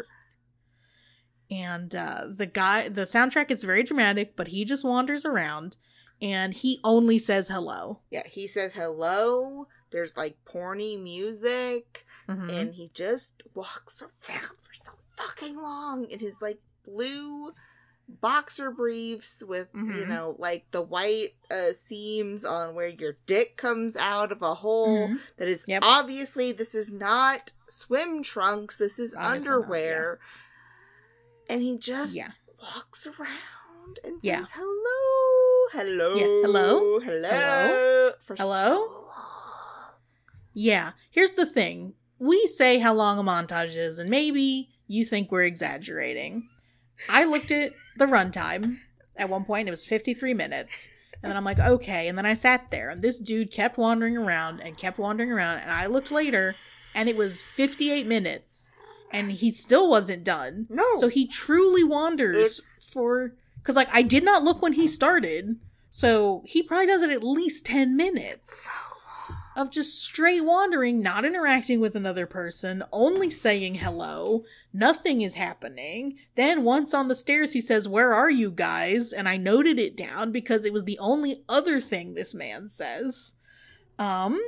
And uh, the guy, the soundtrack is very dramatic, but he just wanders around and he only says hello. Yeah, he says hello. There's like porny music, mm-hmm. and he just walks around for so fucking long in his like blue boxer briefs with, mm-hmm. you know, like the white uh, seams on where your dick comes out of a hole. Mm-hmm. That is yep. obviously, this is not swim trunks. This is obviously underwear. Not, yeah. And he just yeah. walks around and yeah. says, hello, hello, yeah. hello, hello, hello, for hello. So long. Yeah, here's the thing. We say how long a montage is, and maybe you think we're exaggerating. I looked at the runtime at one point, it was fifty-three minutes. And then I'm like, okay. And then I sat there, and this dude kept wandering around and kept wandering around. And I looked later, and it was fifty-eight minutes. And he still wasn't done. No. So he truly wanders it's... for... Because, like, I did not look when he started. So he probably does it at least ten minutes. Of just straight wandering, not interacting with another person, only saying hello. Nothing is happening. Then once on the stairs, he says, where are you guys? And I noted it down because it was the only other thing this man says. Um...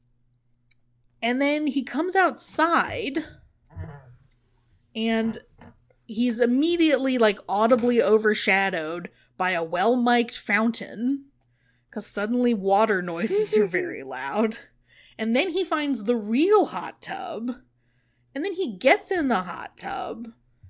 And then he comes outside... And he's immediately, like, audibly overshadowed by a well-mic'd fountain. Because suddenly water noises are very loud. And then he finds the real hot tub. And then he gets in the hot tub.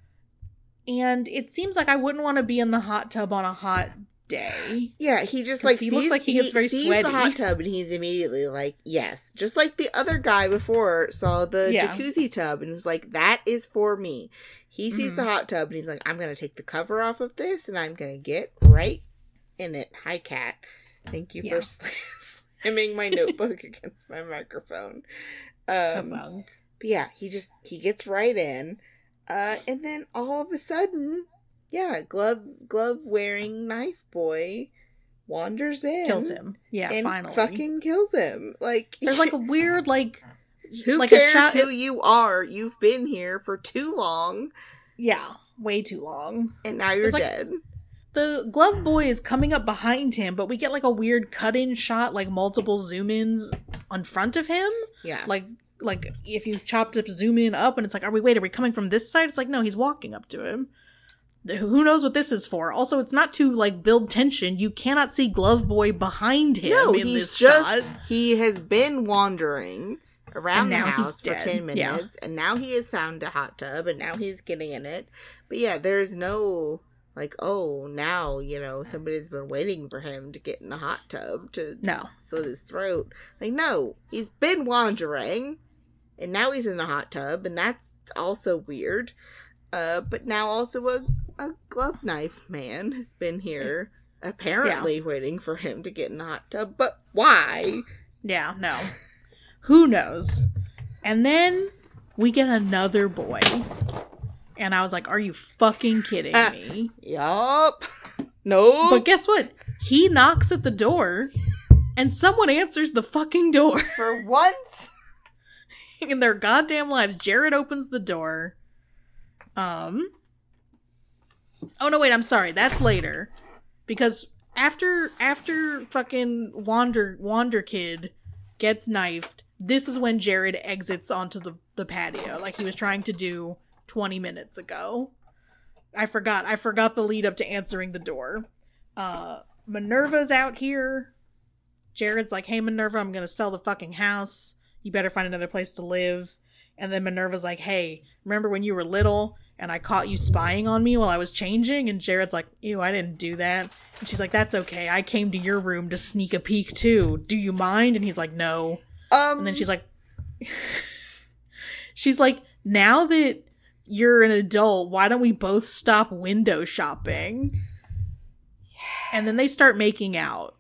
And it seems like I wouldn't want to be in the hot tub on a hot day. Yeah, he just like he sees, looks like he gets very he sees sweaty. The hot tub and he's immediately like, yes. Just like the other guy before saw the yeah. jacuzzi tub and was like, that is for me. He sees mm-hmm. the hot tub and he's like, I'm gonna take the cover off of this and I'm gonna get right in it. Hi, cat. Thank you yeah. for slamming my notebook against my microphone. Um, but yeah, he just he gets right in, uh, and then all of a sudden. Yeah, glove glove wearing knife boy wanders in, kills him. Yeah, and finally, fucking kills him. Like there's like a weird like, who like cares a shot- who you are? You've been here for too long. Yeah, way too long, and now you're like, dead. The glove boy is coming up behind him, but we get like a weird cut-in shot, like multiple zoom-ins on front of him. Yeah, like like if you chopped up zoom in up, and it's like, are we wait? Are we coming from this side? It's like no, he's walking up to him. Who knows what this is for? Also, it's not to, like, build tension. You cannot see Glove Boy behind him no, in he's this just, shot. He has been wandering around the house for ten minutes, yeah. and now he has found a hot tub, and now he's getting in it. But yeah, there's no, like, oh, now, you know, somebody's been waiting for him to get in the hot tub to no. slit his throat. Like, no, he's been wandering, and now he's in the hot tub, and that's also weird. Uh, but now also a, a glove knife man has been here, apparently yeah. waiting for him to get in the hot tub. But why? Yeah, no. Who knows? And then we get another boy. And I was like, are you fucking kidding me? Yup. No. But guess what? He knocks at the door, and someone answers the fucking door. For once? In their goddamn lives, Jared opens the door. Um. Oh, no, wait, I'm sorry. That's later. Because after after fucking Wander Wander Kid gets knifed, this is when Jared exits onto the, the patio, like he was trying to do twenty minutes ago. I forgot. I forgot the lead up to answering the door. Uh, Minerva's out here. Jared's like, hey, Minerva, I'm gonna sell the fucking house. You better find another place to live. And then Minerva's like, hey, remember when you were little and I caught you spying on me while I was changing? And Jared's like, ew, I didn't do that. And she's like, that's okay. I came to your room to sneak a peek too. Do you mind? And he's like, no. Um, and then she's like, she's like, now that you're an adult, why don't we both stop window shopping? And then they start making out.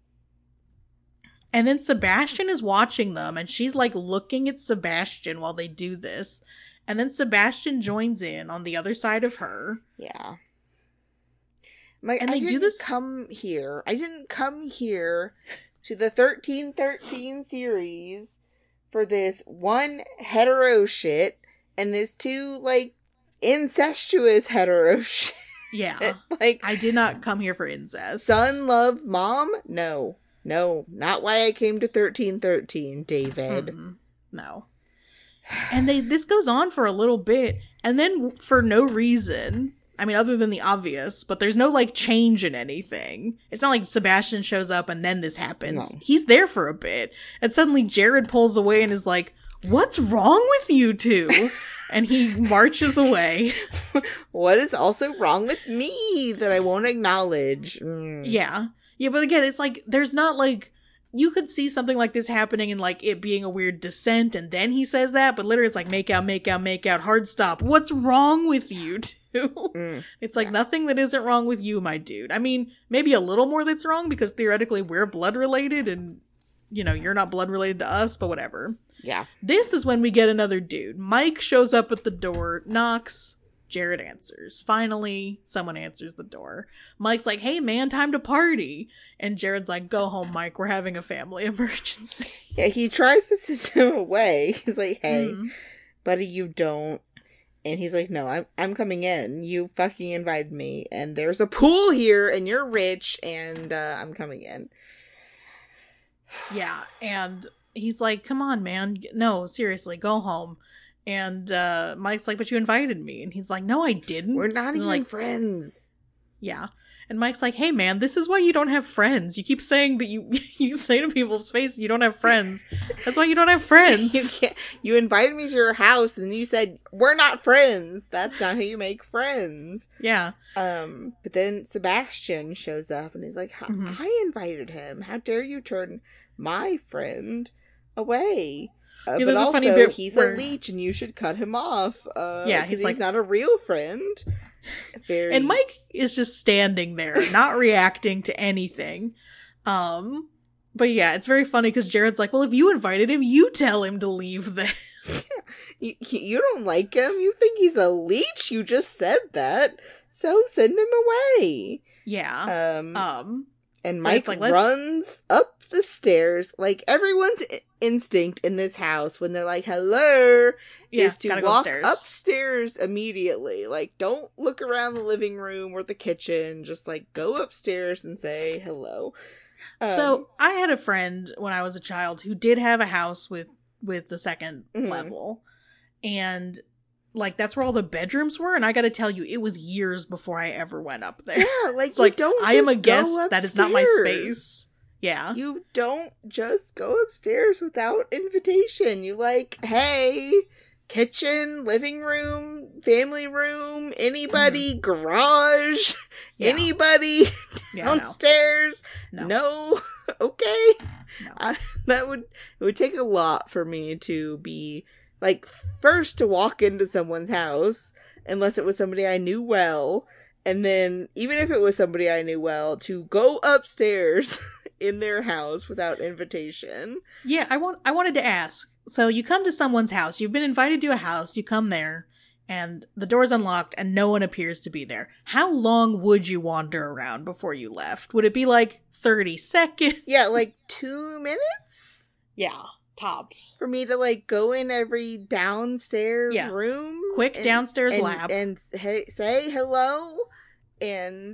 And then Sebastian is watching them, and she's like looking at Sebastian while they do this. And then Sebastian joins in on the other side of her. Yeah. Like, and I they didn't do this. come here. I didn't come here to the thirteen thirteen series for this one hetero shit and this two, like, incestuous hetero shit. Yeah. Like, I did not come here for incest. Son, love, mom? No. No, not why I came to thirteen thirteen, David. Mm-mm. No. And they this goes on for a little bit, and then for no reason, I mean, other than the obvious, but there's no, like, change in anything. It's not like Sebastian shows up and then this happens. No. He's there for a bit, and suddenly Jared pulls away and is like, what's wrong with you two? And he marches away. What is also wrong with me that I won't acknowledge? Mm. Yeah. Yeah, but again, it's like, there's not, like, you could see something like this happening and, like, it being a weird descent, and then he says that, but literally it's like, make out, make out, make out, hard stop. What's wrong with you two? Mm, it's like, yeah. Nothing that isn't wrong with you, my dude. I mean, maybe a little more that's wrong, because theoretically we're blood related, and, you know, you're not blood related to us, but whatever. Yeah. This is when we get another dude. Mike shows up at the door, knocks, Jared answers. Finally, someone answers the door. Mike's like, hey man, time to party. And Jared's like, go home, Mike. We're having a family emergency. Yeah, he tries to send him away. He's like, hey, mm. buddy, you don't. And he's like, no, I'm, I'm coming in. You fucking invited me. And there's a pool here, and you're rich, and uh, I'm coming in. Yeah, and he's like, come on, man. No, seriously, go home. And uh, Mike's like, but you invited me. And he's like, no, I didn't. We're not and even like, friends. Yeah. And Mike's like, hey, man, this is why you don't have friends. You keep saying that you you say to people's face you don't have friends. That's why you don't have friends. you, can't, you invited me to your house and you said, we're not friends. That's not how you make friends. Yeah. Um. But then Sebastian shows up and he's like, mm-hmm. I invited him. How dare you turn my friend away? Uh, yeah, but also, funny bit he's where... a leech and you should cut him off. Uh, yeah, he's, he's like... not a real friend. Very... And Mike is just standing there, not reacting to anything. Um, but yeah, it's very funny because Jared's like, well, if you invited him, you tell him to leave then. you, you don't like him? You think he's a leech? You just said that. So send him away. Yeah. Um, um and Mike like, runs up the stairs. Like, everyone's I- instinct in this house when they're like, hello, yeah, is to walk upstairs. upstairs immediately. Like, don't look around the living room or the kitchen. Just, like, go upstairs and say hello. Um, so, I had a friend when I was a child who did have a house with, with the second mm-hmm. level. And... like, that's where all the bedrooms were, and I gotta tell you, it was years before I ever went up there. Yeah, like, it's like, don't I am a guest, that is not my space. Yeah. You don't just go upstairs without invitation. You like, hey, kitchen, living room, family room, anybody, mm-hmm. garage, yeah. anybody, downstairs. Yeah, no. no. Okay. No. I, that would, it would take a lot for me to be... like, first to walk into someone's house, unless it was somebody I knew well, and then, even if it was somebody I knew well, to go upstairs in their house without invitation. Yeah, I want. I wanted to ask. So, you come to someone's house, you've been invited to a house, you come there, and the door's unlocked, and no one appears to be there. How long would you wander around before you left? Would it be, like, thirty seconds? Yeah, like, two minutes? Yeah. Tops. For me to, like, go in every downstairs yeah. room. Quick and, downstairs and, lab. And hey, say hello and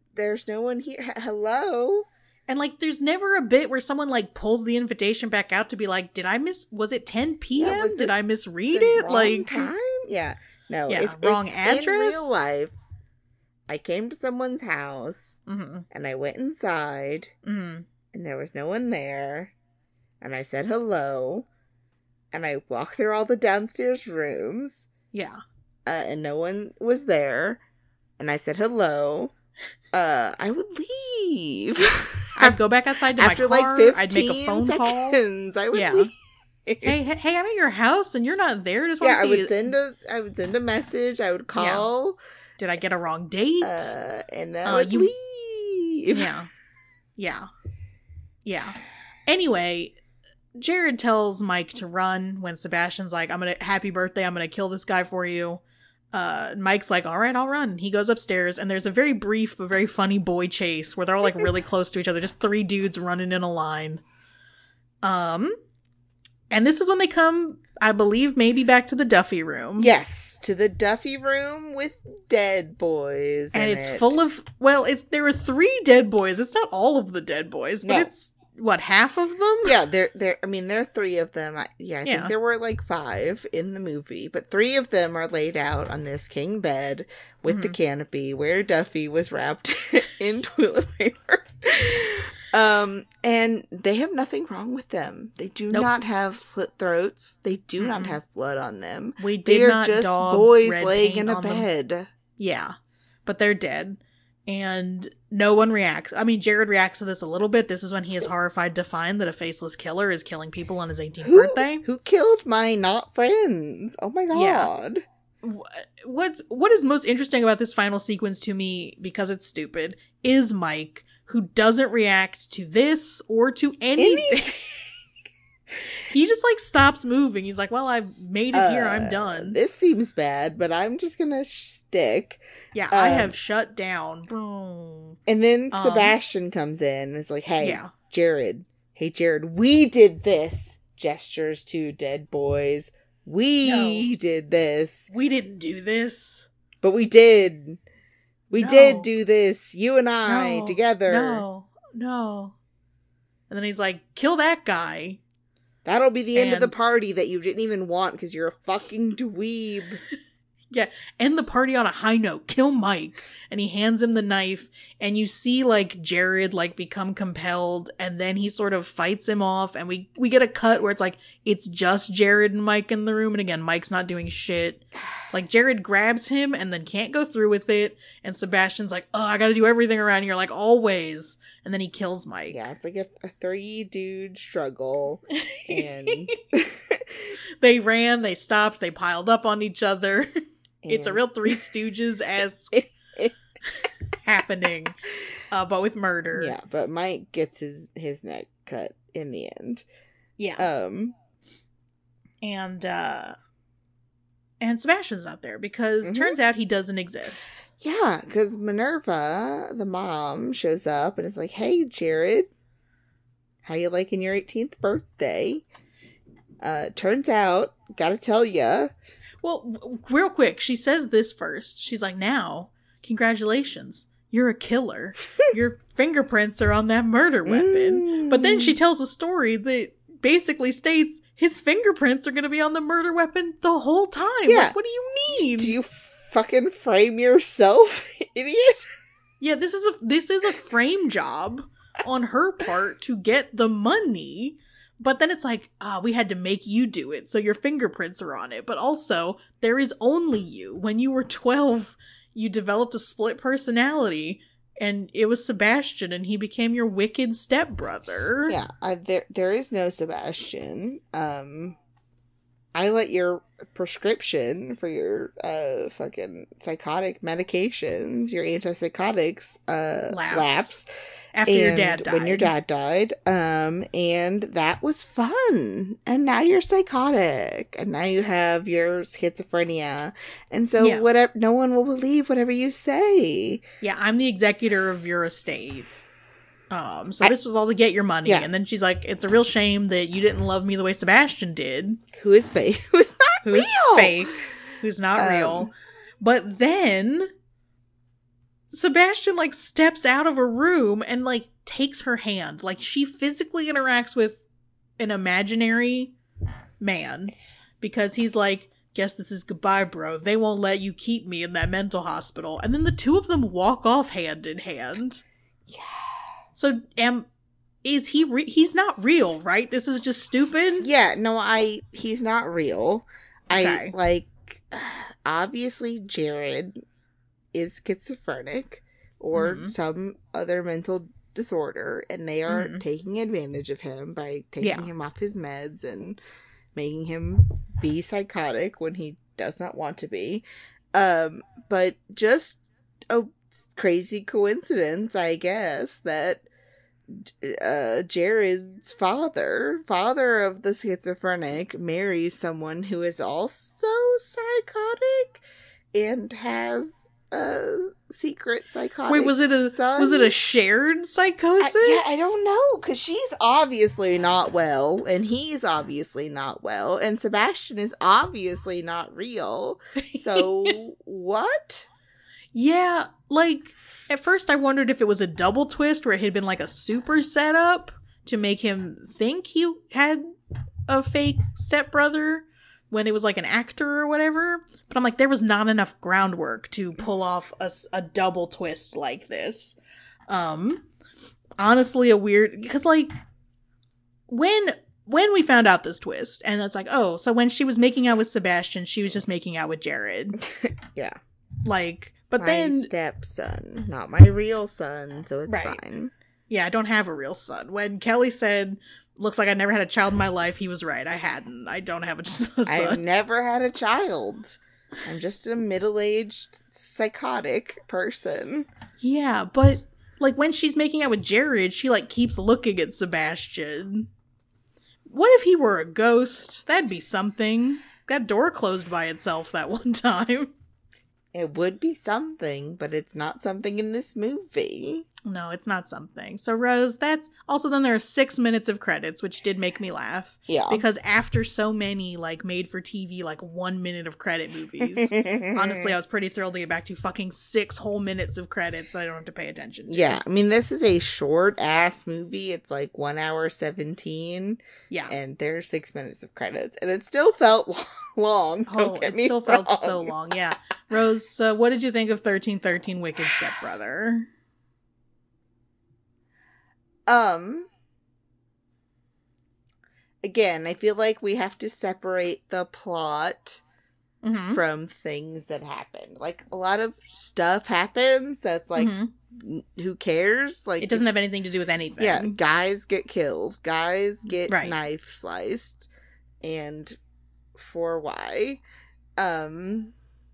there's no one here. H- hello? And, like, there's never a bit where someone, like, pulls the invitation back out to be like, did I miss, was it ten p.m.? Yeah, did I misread it? Wrong like, time? Yeah. No. Yeah, if, wrong if address? In real life, I came to someone's house, mm-hmm. and I went inside, mm-hmm. and there was no one there, and I said hello, and I walked through all the downstairs rooms. Yeah. Uh, and no one was there, and I said hello. Uh, I would leave. I'd go back outside to After my car. Like I'd make a phone seconds, call. I would yeah. leave. Hey, hey, hey, I'm at your house and you're not there. Just want yeah, to see I would send a, I would send a message. I would call. Yeah. Did I get a wrong date? Uh, and then I uh, would you... leave. Yeah, yeah, yeah. Anyway, Jared tells Mike to run when Sebastian's like, "I'm gonna happy birthday. I'm gonna kill this guy for you." Uh, Mike's like, all right, I'll run. He goes upstairs and there's a very brief but very funny boy chase where they're all like really close to each other. Just three dudes running in a line. Um, and this is when they come, I believe, maybe back to the Duffy room. Yes, to the Duffy room with dead boys. And it's it. full of, well, it's there are three dead boys. It's not all of the dead boys, but no. It's, what, half of them? Yeah, there, there. I mean, there are three of them. I, yeah, I yeah. think there were like five in the movie, but three of them are laid out on this king bed with mm-hmm. the canopy where Duffy was wrapped in toilet paper. Um, and they have nothing wrong with them. They do nope. not have slit throats. They do mm-hmm. not have blood on them. We did they are not just daub boys red laying paint in a on bed. Them. Yeah, but they're dead. And no one reacts. I mean, Jared reacts to this a little bit. This is when he is horrified to find that a faceless killer is killing people on his eighteenth who, birthday. Who killed my not friends? Oh my god. Yeah. What's, what is most interesting about this final sequence to me, because it's stupid, is Mike, who doesn't react to this or to anything. anything. He just, like, stops moving. He's like, well, I've made it uh, here. I'm done. This seems bad, but I'm just gonna stick. Yeah, um, I have shut down. And then um, Sebastian comes in and is like, hey, yeah. Jared. Hey, Jared, we did this. Gestures to dead boys. We no. did this. We didn't do this. But we did. We no. did do this. You and I no. together. No. No. And then he's like, kill that guy. That'll be the end and, of the party that you didn't even want because you're a fucking dweeb. Yeah, end the party on a high note. Kill Mike. And he hands him the knife. And you see, like, Jared, like, become compelled. And then he sort of fights him off. And we, we get a cut where it's like, it's just Jared and Mike in the room. And again, Mike's not doing shit. Like, Jared grabs him and then can't go through with it. And Sebastian's like, oh, I gotta do everything around here, like, always. And then he kills Mike. Yeah, it's like a, a three-dude struggle. And they ran, they stopped, they piled up on each other. And it's a real Three Stooges-esque happening, uh, but with murder. Yeah, but Mike gets his, his neck cut in the end. Yeah. Um, and, uh, and Sebastian's not there because mm-hmm. turns out he doesn't exist. Yeah, because Minerva, the mom, shows up and is like, hey, Jared, how you liking your eighteenth birthday? Uh, turns out, gotta tell ya. Well, real quick, she says this first. She's like, now, congratulations, you're a killer. Your fingerprints are on that murder weapon. Mm. But then she tells a story that basically states his fingerprints are going to be on the murder weapon the whole time. Yeah. Like, what do you mean? Do you fucking frame yourself, idiot? Yeah, this is a this is a frame job on her part to get the money. But then it's like, ah, oh, we had to make you do it, so your fingerprints are on it. But also, there is only you. When you were twelve, you developed a split personality, and it was Sebastian, and he became your wicked stepbrother. Yeah, I, there there is no Sebastian. Um, I let your prescription for your uh fucking psychotic medications, your antipsychotics, uh, lapse. lapse. After and your dad died. When your dad died. Um, and that was fun. And now you're psychotic. And now you have your schizophrenia. And so yeah. whatever, no one will believe whatever you say. Yeah, I'm the executor of your estate. Um, so I, this was all to get your money. Yeah. And then she's like, it's a real shame that you didn't love me the way Sebastian did. Who is fake? Who's not Who's real. fake. Who's not um, real. But then Sebastian, like, steps out of a room and, like, takes her hand. Like, she physically interacts with an imaginary man because he's like, guess this is goodbye, bro. They won't let you keep me in that mental hospital. And then the two of them walk off hand in hand. Yeah. So, am is he re- he's not real, right? This is just stupid? Yeah, no, I he's not real. Okay. I like obviously Jared is schizophrenic or mm-hmm. some other mental disorder, and they are mm-hmm. taking advantage of him by taking yeah. him off his meds and making him be psychotic when he does not want to be. Um, but just a crazy coincidence, I guess, that uh, Jared's father, father of the schizophrenic, marries someone who is also psychotic and has a secret psychotic Wait, was it a son. Was it a shared psychosis? I, yeah, I don't know, because she's obviously not well, and he's obviously not well, and Sebastian is obviously not real. So what? Yeah, like at first I wondered if it was a double twist where it had been like a super setup to make him think he had a fake stepbrother when it was like an actor or whatever. But I'm like, there was not enough groundwork to pull off a, a double twist like this. Um, honestly, a weird, because like when, when we found out this twist and it's like, oh, so when she was making out with Sebastian, she was just making out with Jared. Yeah. Like, but my then stepson, not my real son, so it's right. fine. Yeah, I don't have a real son. When Kelly said, looks like I never had a child in my life, he was right. I hadn't. I don't have a, a son. I've never had a child. I'm just a middle-aged psychotic person. Yeah, but like when she's making out with Jared, she like keeps looking at Sebastian. What if he were a ghost? That'd be something. That door closed by itself that one time. It would be something, but it's not something in this movie. No, it's not something. So, Rose, that's... Also, then there are six minutes of credits, which did make me laugh. Yeah. Because after so many, like, made-for-T V, like, one minute of credit movies, honestly, I was pretty thrilled to get back to fucking six whole minutes of credits that I don't have to pay attention to. Yeah, I mean, this is a short-ass movie. It's, like, one hour seventeen. Yeah. And there's six minutes of credits. And it still felt long. Oh, it still wrong. felt so long, yeah. Rose, uh, what did you think of thirteen thirteen Wicked Stepbrother? Um, again, I feel like we have to separate the plot mm-hmm. from things that happen. Like, a lot of stuff happens that's like, mm-hmm. who cares? Like, it doesn't have anything to do with anything. Yeah, guys get killed. Guys get right. knife sliced. And for why? Um...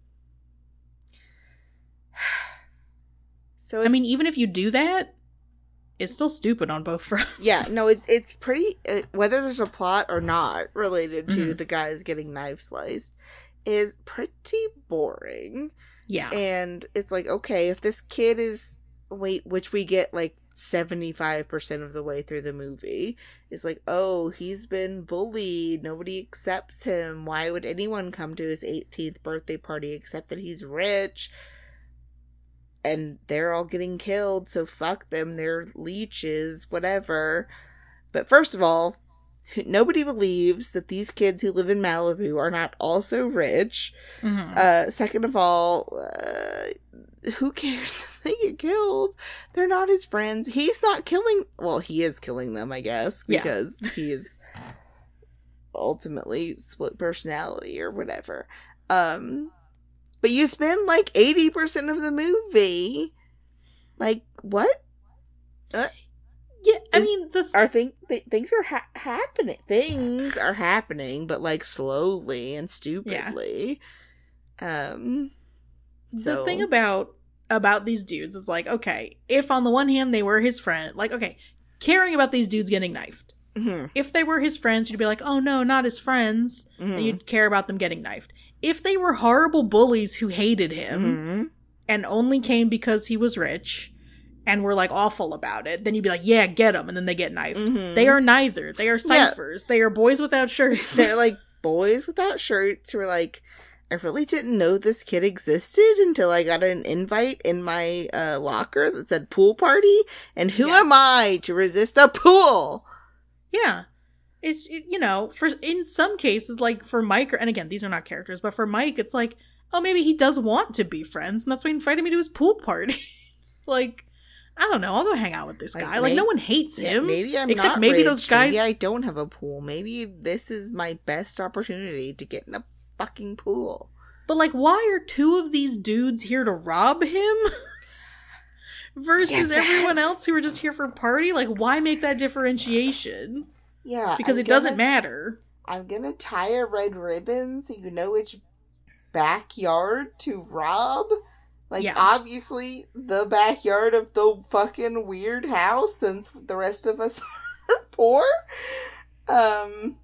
So I mean, even if you do that, it's still stupid on both fronts. Yeah, no, it's it's pretty, uh, whether there's a plot or not related to mm-hmm. the guys getting knife sliced, is pretty boring. Yeah. And it's like, okay, if this kid is, wait, which we get like seventy-five percent of the way through the movie, is like, oh, he's been bullied, nobody accepts him, why would anyone come to his eighteenth birthday party except that he's rich? And they're all getting killed, so fuck them, they're leeches, whatever. But first of all, nobody believes that these kids who live in Malibu are not also rich. Mm-hmm. Uh, second of all, uh, who cares if they get killed? They're not his friends. He's not killing... Well, he is killing them, I guess, because yeah. he is ultimately split personality or whatever. Um... But you spend like eighty percent of the movie. Like, what? Uh, yeah, I is, mean, the th- are thing- th- things are ha- happening. Things are happening, but like slowly and stupidly. Yeah. Um, so. The thing about about these dudes is like, okay, if on the one hand they were his friend, like, okay, caring about these dudes getting knifed. Mm-hmm. If they were his friends, you'd be like, oh no, not his friends. Mm-hmm. And you'd care about them getting knifed. If they were horrible bullies who hated him mm-hmm. and only came because he was rich and were like awful about it, then you'd be like, yeah, get them. And then they get knifed. Mm-hmm. They are neither. They are ciphers. Yeah. They are boys without shirts. They're like boys without shirts who are like, I really didn't know this kid existed until I got an invite in my uh, locker that said pool party. And who Yeah. am I to resist a pool? Yeah. It's, it, you know, for in some cases, like for Mike, and again, these are not characters, but for Mike, it's like, oh, maybe he does want to be friends, and that's why he invited me to his pool party. Like, I don't know, I'll go hang out with this guy. Like, like maybe, no one hates him. Yeah, maybe I'm except not maybe rich. those guys. Maybe I don't have a pool. Maybe this is my best opportunity to get in a fucking pool. But, like, why are two of these dudes here to rob him? Versus yeah, everyone else who are just here for a party? Like, why make that differentiation? Yeah. Because I'm it gonna, doesn't matter. I'm gonna tie a red ribbon so you know which backyard to rob. Like, yeah. Obviously, the backyard of the fucking weird house, since the rest of us are poor. Um,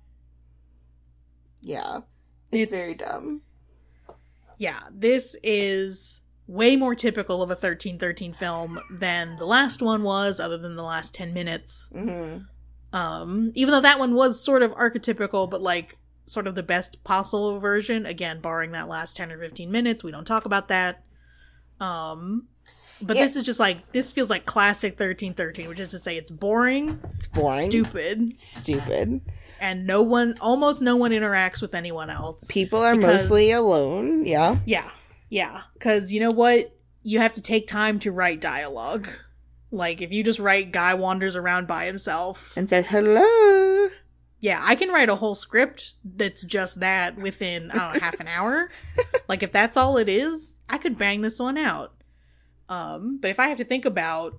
yeah. It's, it's very dumb. Yeah, this is way more typical of a thirteen thirteen film than the last one was, other than the last ten minutes. Mm-hmm. Um, even though that one was sort of archetypical, but like sort of the best possible version. Again, barring that last ten or fifteen minutes, we don't talk about that. Um, but yeah. This is just like, this feels like classic thirteen thirteen, which is to say it's boring. It's boring. Stupid. Stupid. And no one, almost no one interacts with anyone else. People are because, mostly alone, yeah. Yeah, yeah. Because you know what? You have to take time to write dialogue. Like, if you just write guy wanders around by himself. And says, hello. Yeah, I can write a whole script that's just that within, I don't know, half an hour. Like, if that's all it is, I could bang this one out. Um, but if I have to think about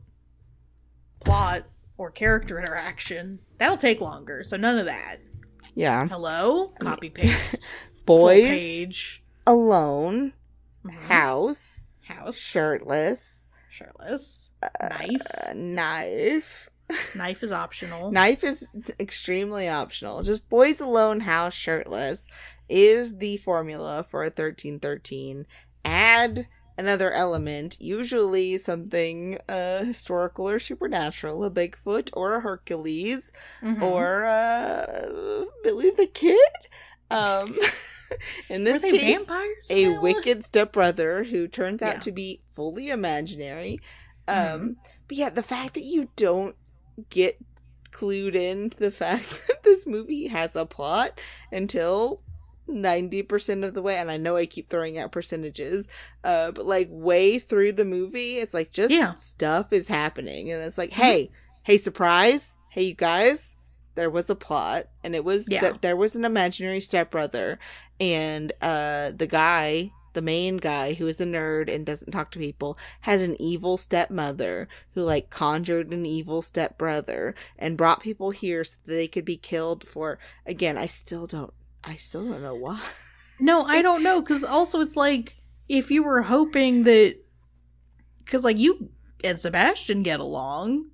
plot or character interaction, that'll take longer. So none of that. Yeah. Hello? Copy paste. Boys. Full page. Alone. Mm-hmm. House. House. Shirtless. Shirtless. Uh, knife. Knife. Knife is optional. Knife is extremely optional. Just boys alone, house, shirtless is the formula for a thirteen thirteen. Add another element, usually something uh, historical or supernatural, a Bigfoot or a Hercules, mm-hmm. or uh, Billy the Kid. Um, in this case, vampires a now? wicked stepbrother who turns out yeah. to be fully imaginary. Um, mm-hmm. But yeah, the fact that you don't get clued in to the fact that this movie has a plot until ninety percent of the way, and I know I keep throwing out percentages, uh, but like way through the movie, it's like just yeah. stuff is happening, and it's like, hey, mm-hmm. hey, surprise, hey, you guys, there was a plot, and it was yeah. that there was an imaginary stepbrother, and uh, the guy, the main guy who is a nerd and doesn't talk to people, has an evil stepmother who like conjured an evil stepbrother and brought people here so that they could be killed for, again, I still don't I still don't know why. No, I don't know, because also it's like, if you were hoping that, because like you and Sebastian get along,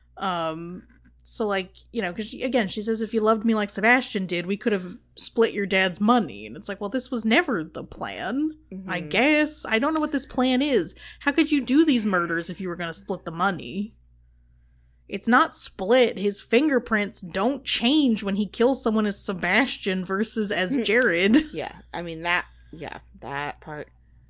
um, so like, you know, because again, she says, if you loved me like Sebastian did, we could have split your dad's money, and it's like, well, this was never the plan, mm-hmm. I guess. I don't know what this plan is. How could you do these murders if you were going to split the money? It's not split. His fingerprints don't change when he kills someone as Sebastian versus as Jared. Yeah, I mean, that, yeah, that part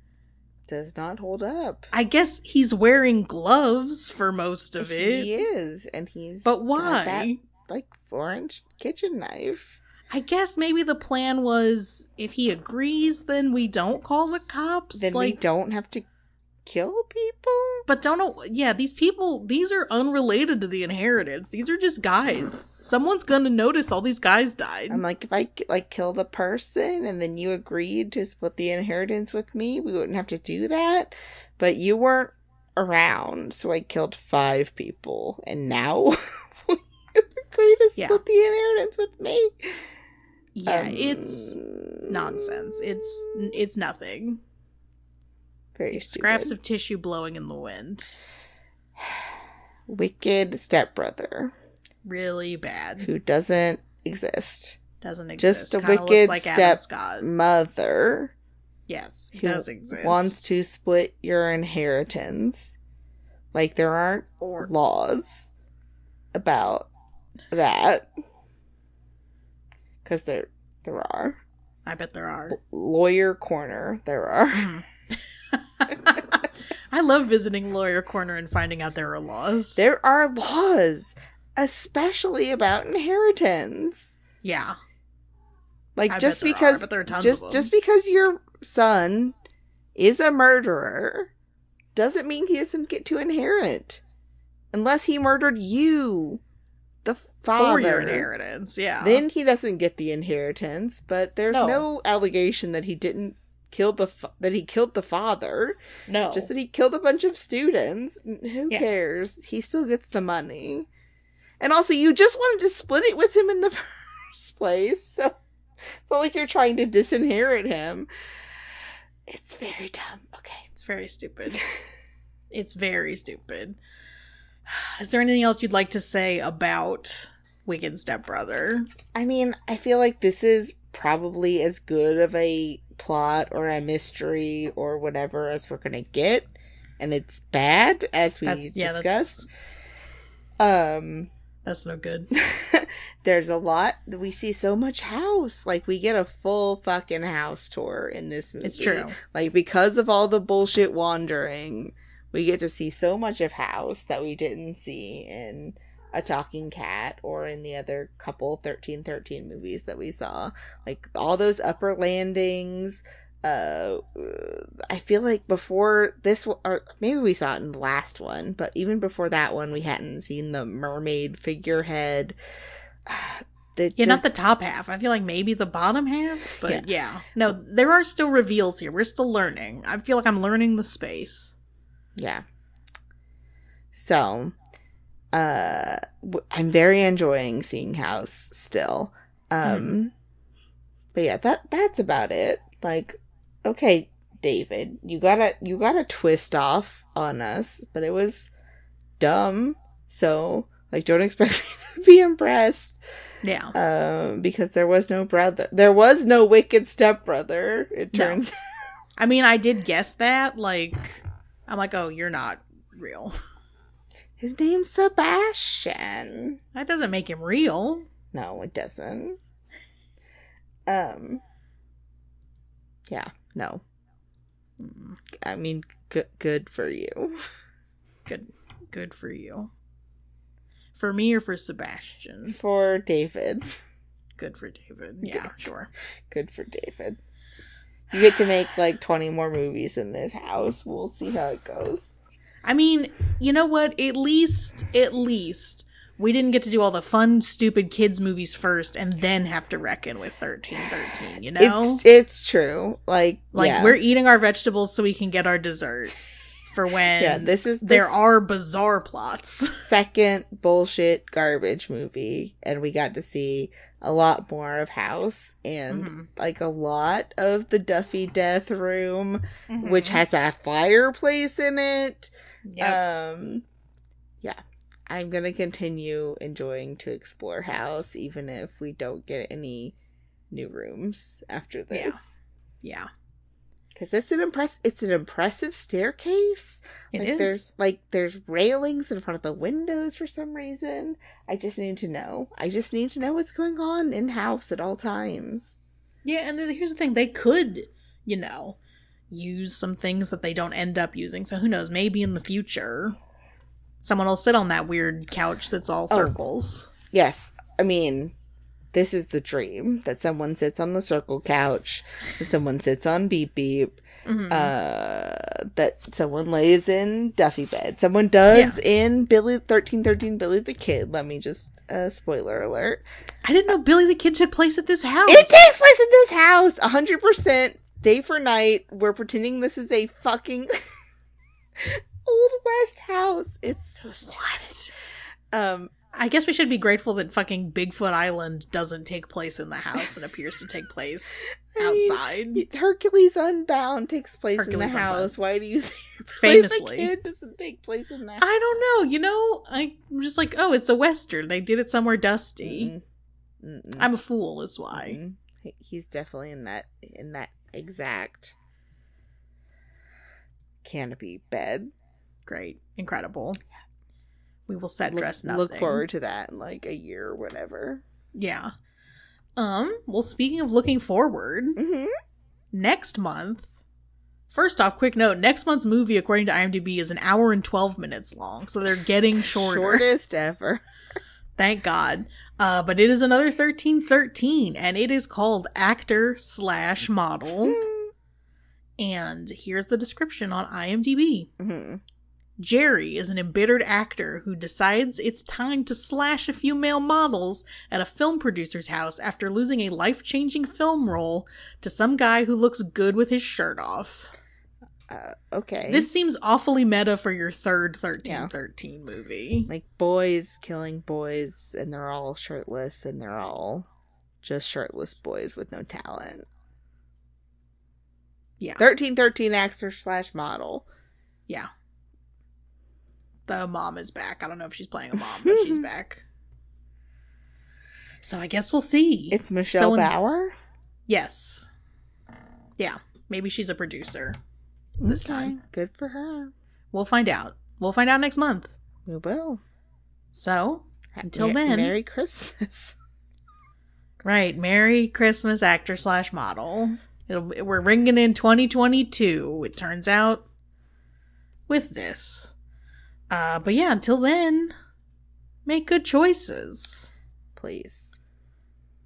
does not hold up. I guess he's wearing gloves for most of it. He is, and he's But why? That, like, four-inch kitchen knife. I guess maybe the plan was, if he agrees, then we don't call the cops. Then like, we don't have to kill people? But don't know, yeah, these people, these are unrelated to the inheritance. These are just guys. Someone's gonna notice all these guys died. I'm like, if I, like, killed a person and then you agreed to split the inheritance with me, we wouldn't have to do that. But you weren't around, so I killed five people. And now you agree to split yeah. the inheritance with me? Yeah, um, it's nonsense. It's, it's nothing. Very Scraps of tissue blowing in the wind. Wicked stepbrother. Really bad. Who doesn't exist. Doesn't exist. Just a Kinda wicked like stepmother. Yes, he does exist. Wants to split your inheritance. Like, there aren't or- laws about that. Because there, there are. I bet there are. Lawyer corner, there are. Mm. I love visiting lawyer corner and finding out there are laws. There are laws, especially about inheritance. Yeah. Like I just bet there because are, but there are tons just of them. just because your son is a murderer doesn't mean he doesn't get to inherit. Unless he murdered you, the father. For your inheritance, yeah. Then he doesn't get the inheritance, but there's no, No. allegation that he didn't kill the fa- that he killed the father. No. Just that he killed a bunch of students. Who Yeah. cares? He still gets the money. And also, you just wanted to split it with him in the first place, so it's not like you're trying to disinherit him. It's very dumb. Okay. It's very stupid. It's very stupid. Is there anything else you'd like to say about Wicked Stepbrother? I mean, I feel like this is probably as good of a plot or a mystery or whatever as we're gonna get. And it's bad, as we That's, yeah, discussed. That's, um... that's no good. There's a lot. We see so much house. Like, we get a full fucking house tour in this movie. It's true. Like, because of all the bullshit wandering, we get to see so much of house that we didn't see in A Talking Cat or in the other couple thirteen thirteen movies that we saw. Like, all those upper landings. Uh, I feel like before this, or maybe we saw it in the last one, but even before that one, we hadn't seen the mermaid figurehead. The, Yeah, not the top half. I feel like maybe the bottom half, but Yeah. yeah. No, there are still reveals here. We're still learning. I feel like I'm learning the space. Yeah. So, uh, w- I'm very enjoying seeing House still. Um, Mm. but yeah, that that's about it. Like, okay, David, you gotta you gotta twist off on us, but it was dumb. So, like, don't expect me to be impressed. Yeah. Um, because there was no brother. There was no wicked stepbrother, it No. turns out. I mean, I did guess that. Like, I'm like, oh, you're not real. His name's Sebastian. That doesn't make him real. No, it doesn't. Um. Yeah, no. Mm, I mean, good, good for you. Good. Good for you. For me or for Sebastian? For David. Good for David. Yeah, sure. Good for David. You get to make like twenty more movies in this house. We'll see how it goes. I mean, you know what? At least, at least, we didn't get to do all the fun, stupid kids movies first and then have to reckon with thirteen thirteen, you know? It's it's true. Like, Like, yeah. we're eating our vegetables so we can get our dessert. For when Yeah, this is there this are bizarre plots. second bullshit garbage movie, and we got to see a lot more of House and Mhm. like a lot of the Duffy Death Room, Mhm. which has a fireplace in it. Yep. Um, yeah, I'm gonna continue enjoying to explore House, even if we don't get any new rooms after this. Yeah. Because it's an impress it's an impressive staircase. It like is. there's like there's railings in front of the windows for some reason. I just need to know. I just need to know what's going on in House at all times. Yeah, and then here's the thing. They could, you know, use some things that they don't end up using. So who knows? Maybe in the future, someone will sit on that weird couch that's all Oh. circles. Yes, I mean, this is the dream that someone sits on the circle couch, that someone sits on Beep Beep, Mhm. uh, that someone lays in Duffy bed. Someone does in Billy thirteen thirteen Billy the Kid. Let me just uh, spoiler alert. I didn't know Billy the Kid took place at this house. It takes place in this house, a hundred percent, day for night. We're pretending this is a fucking Old West house. It's so stupid. What? Um, I guess we should be grateful that fucking Bigfoot Island doesn't take place in the house and appears to take place I mean, outside. Hercules Unbound takes place Hercules in the house. Unbound. Why do you think Famously. The Kid doesn't take place in that? I don't know. You know, I'm just like, oh, it's a Western. They did it somewhere dusty. Mm-mm. Mm-mm. I'm a fool, is why. Mm-mm. He- He's definitely in that in that exact canopy bed. Great. Incredible. We will set Look, dress nothing. look forward to that in like a year or whatever. Yeah. Um, well, speaking of looking forward, Mm-hmm. next month, first off, quick note, next month's movie, according to IMDb, is an hour and twelve minutes long, so they're getting shorter. Shortest ever. Thank God. Uh, but it is another thirteen thirteen, and it is called Actor slash Model. And here's the description on IMDb. Mm-hmm. Jerry is an embittered actor who decides it's time to slash a few male models at a film producer's house after losing a life-changing film role to some guy who looks good with his shirt off. Uh, okay. This seems awfully meta for your third thirteen thirteen yeah. movie. Like boys killing boys, and they're all shirtless, and they're all just shirtless boys with no talent. Yeah. thirteen thirteen actor slash model. Yeah. The mom is back. I don't know if she's playing a mom, but she's back. So I guess we'll see. It's Michelle so in- Bauer? Yes. Yeah. Maybe she's a producer this okay. time. Good for her. We'll find out. We'll find out next month. We will. So, until Mer- then. Merry Christmas. Right. Merry Christmas, actor slash model. It'll, we're ringing in twenty twenty-two, it turns out, with this. Uh, but yeah, until then, make good choices. Please.